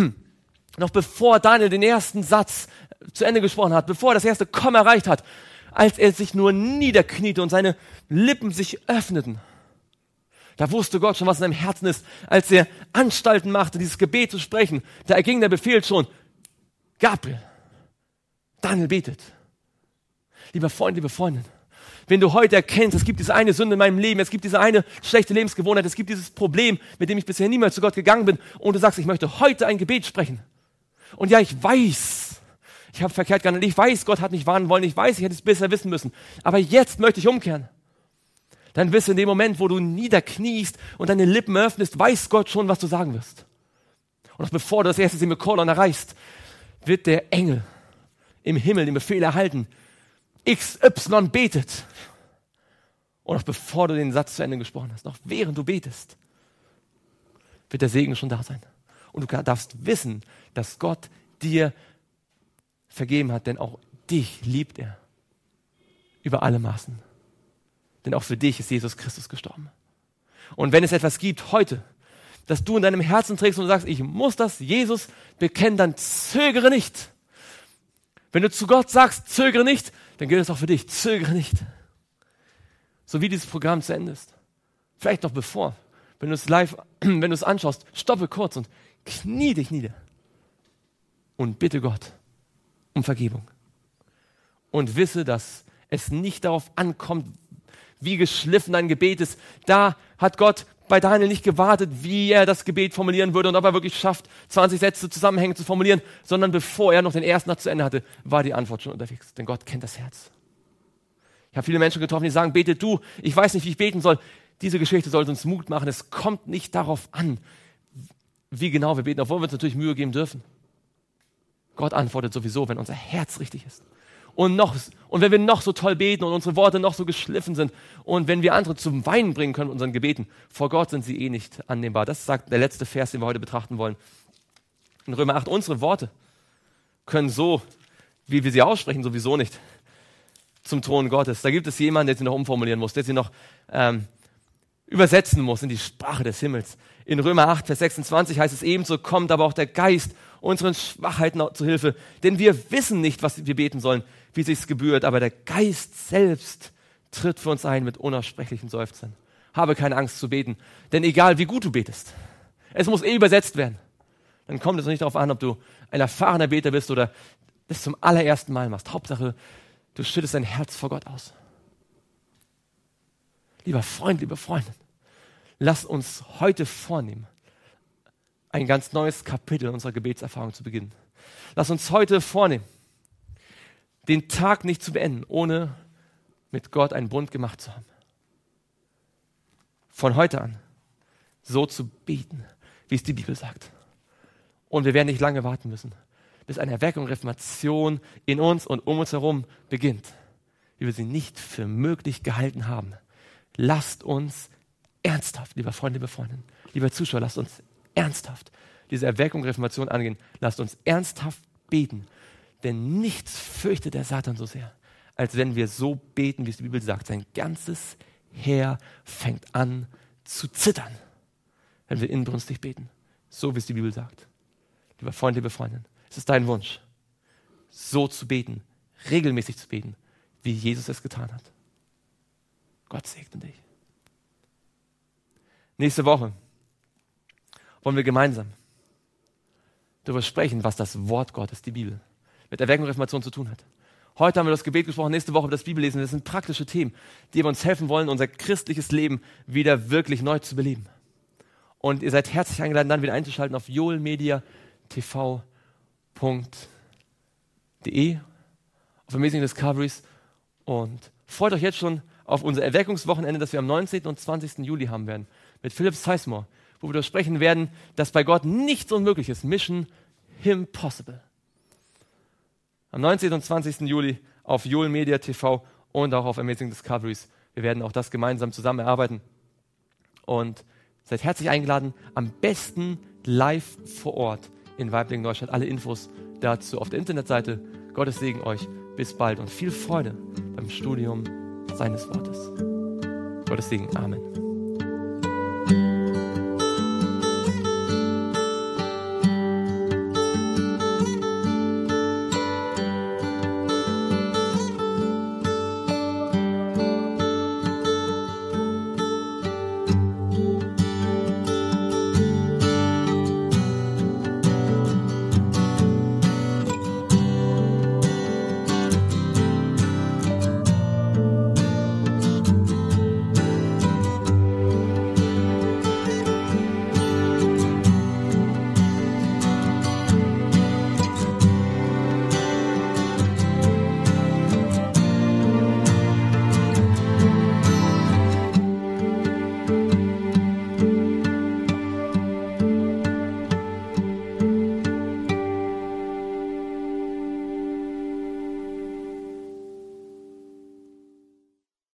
bevor Daniel den ersten Satz zu Ende gesprochen hat, bevor er das erste Komma erreicht hat, als er sich nur niederkniete und seine Lippen sich öffneten, da wusste Gott schon, was in seinem Herzen ist. Als er Anstalten machte, dieses Gebet zu sprechen, da erging der Befehl schon, Gabriel, Daniel betet. Lieber Freund, liebe Freundin, wenn du heute erkennst, es gibt diese eine Sünde in meinem Leben, es gibt diese eine schlechte Lebensgewohnheit, es gibt dieses Problem, mit dem ich bisher niemals zu Gott gegangen bin, und du sagst, ich möchte heute ein Gebet sprechen. Und ja, ich weiß, ich habe verkehrt gehandelt, ich weiß, Gott hat mich warnen wollen, ich weiß, ich hätte es besser wissen müssen, aber jetzt möchte ich umkehren. Dann wirst du in dem Moment, wo du niederkniest und deine Lippen öffnest, weiß Gott schon, was du sagen wirst. Und noch bevor du das erste Semikolon erreichst, wird der Engel im Himmel den Befehl erhalten, XY betet. Und noch bevor du den Satz zu Ende gesprochen hast, noch während du betest, wird der Segen schon da sein. Und du darfst wissen, dass Gott dir vergeben hat, denn auch dich liebt er über alle Maßen. Denn auch für dich ist Jesus Christus gestorben. Und wenn es etwas gibt heute, das du in deinem Herzen trägst und sagst, ich muss das Jesus bekennen, dann zögere nicht. Wenn du zu Gott sagst, zögere nicht, dann gilt es auch für dich, zögere nicht. So wie dieses Programm zu Ende ist. Vielleicht noch bevor, wenn du es anschaust, stoppe kurz und knie dich nieder. Und bitte Gott um Vergebung. Und wisse, dass es nicht darauf ankommt, wie geschliffen dein Gebet ist. Da hat Gott bei Daniel nicht gewartet, wie er das Gebet formulieren würde und ob er wirklich schafft, 20 Sätze zusammenhängend zu formulieren, sondern bevor er noch den ersten Satz zu Ende hatte, war die Antwort schon unterwegs. Denn Gott kennt das Herz. Ich habe viele Menschen getroffen, die sagen, bete du, ich weiß nicht, wie ich beten soll. Diese Geschichte sollte uns Mut machen. Es kommt nicht darauf an, wie genau wir beten, obwohl wir uns natürlich Mühe geben dürfen. Gott antwortet sowieso, wenn unser Herz richtig ist. Und wenn wir noch so toll beten und unsere Worte noch so geschliffen sind und wenn wir andere zum Weinen bringen können mit unseren Gebeten, vor Gott sind sie eh nicht annehmbar. Das sagt der letzte Vers, den wir heute betrachten wollen. In Römer 8, unsere Worte können so, wie wir sie aussprechen, sowieso nicht zum Thron Gottes. Da gibt es jemanden, der sie noch umformulieren muss, der sie noch übersetzen muss in die Sprache des Himmels. In Römer 8, Vers 26 heißt es ebenso, kommt aber auch der Geist unseren Schwachheiten zu Hilfe, denn wir wissen nicht, was wir beten sollen, wie es sich gebührt, aber der Geist selbst tritt für uns ein mit unaussprechlichen Seufzern. Habe keine Angst zu beten, denn egal wie gut du betest, es muss übersetzt werden. Dann kommt es nicht darauf an, ob du ein erfahrener Beter bist oder das zum allerersten Mal machst. Hauptsache, du schüttest dein Herz vor Gott aus. Lieber Freund, liebe Freundin, lass uns heute vornehmen, ein ganz neues Kapitel unserer Gebetserfahrung zu beginnen. Lass uns heute vornehmen, den Tag nicht zu beenden, ohne mit Gott einen Bund gemacht zu haben. Von heute an so zu beten, wie es die Bibel sagt. Und wir werden nicht lange warten müssen, bis eine Erweckung, Reformation in uns und um uns herum beginnt, wie wir sie nicht für möglich gehalten haben. Lasst uns ernsthaft, lieber Freund, liebe Freundin, lieber Zuschauer, lasst uns ernsthaft diese Erweckung, Reformation angehen. Lasst uns ernsthaft beten, denn nichts fürchtet der Satan so sehr, als wenn wir so beten, wie es die Bibel sagt. Sein ganzes Heer fängt an zu zittern, wenn wir inbrünstig beten, so wie es die Bibel sagt. Lieber Freund, liebe Freundin, es ist dein Wunsch, so zu beten, regelmäßig zu beten, wie Jesus es getan hat. Gott segne dich. Nächste Woche wollen wir gemeinsam darüber sprechen, was das Wort Gottes, die Bibel, mit Erweckung und Reformation zu tun hat. Heute haben wir das Gebet gesprochen, nächste Woche das Bibellesen. Das sind praktische Themen, die uns helfen wollen, unser christliches Leben wieder wirklich neu zu beleben. Und ihr seid herzlich eingeladen, dann wieder einzuschalten auf joelmediatv.de, auf Amazing Discoveries, und freut euch jetzt schon auf unser Erweckungswochenende, das wir am 19. und 20. Juli haben werden, mit Philip Sizemore, wo wir darüber sprechen werden, dass bei Gott nichts unmöglich ist. Mission Impossible. Am 19. und 20. Juli auf Joel Media TV und auch auf Amazing Discoveries. Wir werden auch das gemeinsam zusammen erarbeiten. Und seid herzlich eingeladen, am besten live vor Ort in Waiblingen-Neustadt. Alle Infos dazu auf der Internetseite. Gottes Segen euch. Bis bald und viel Freude beim Studium seines Wortes. Gottes Segen. Amen.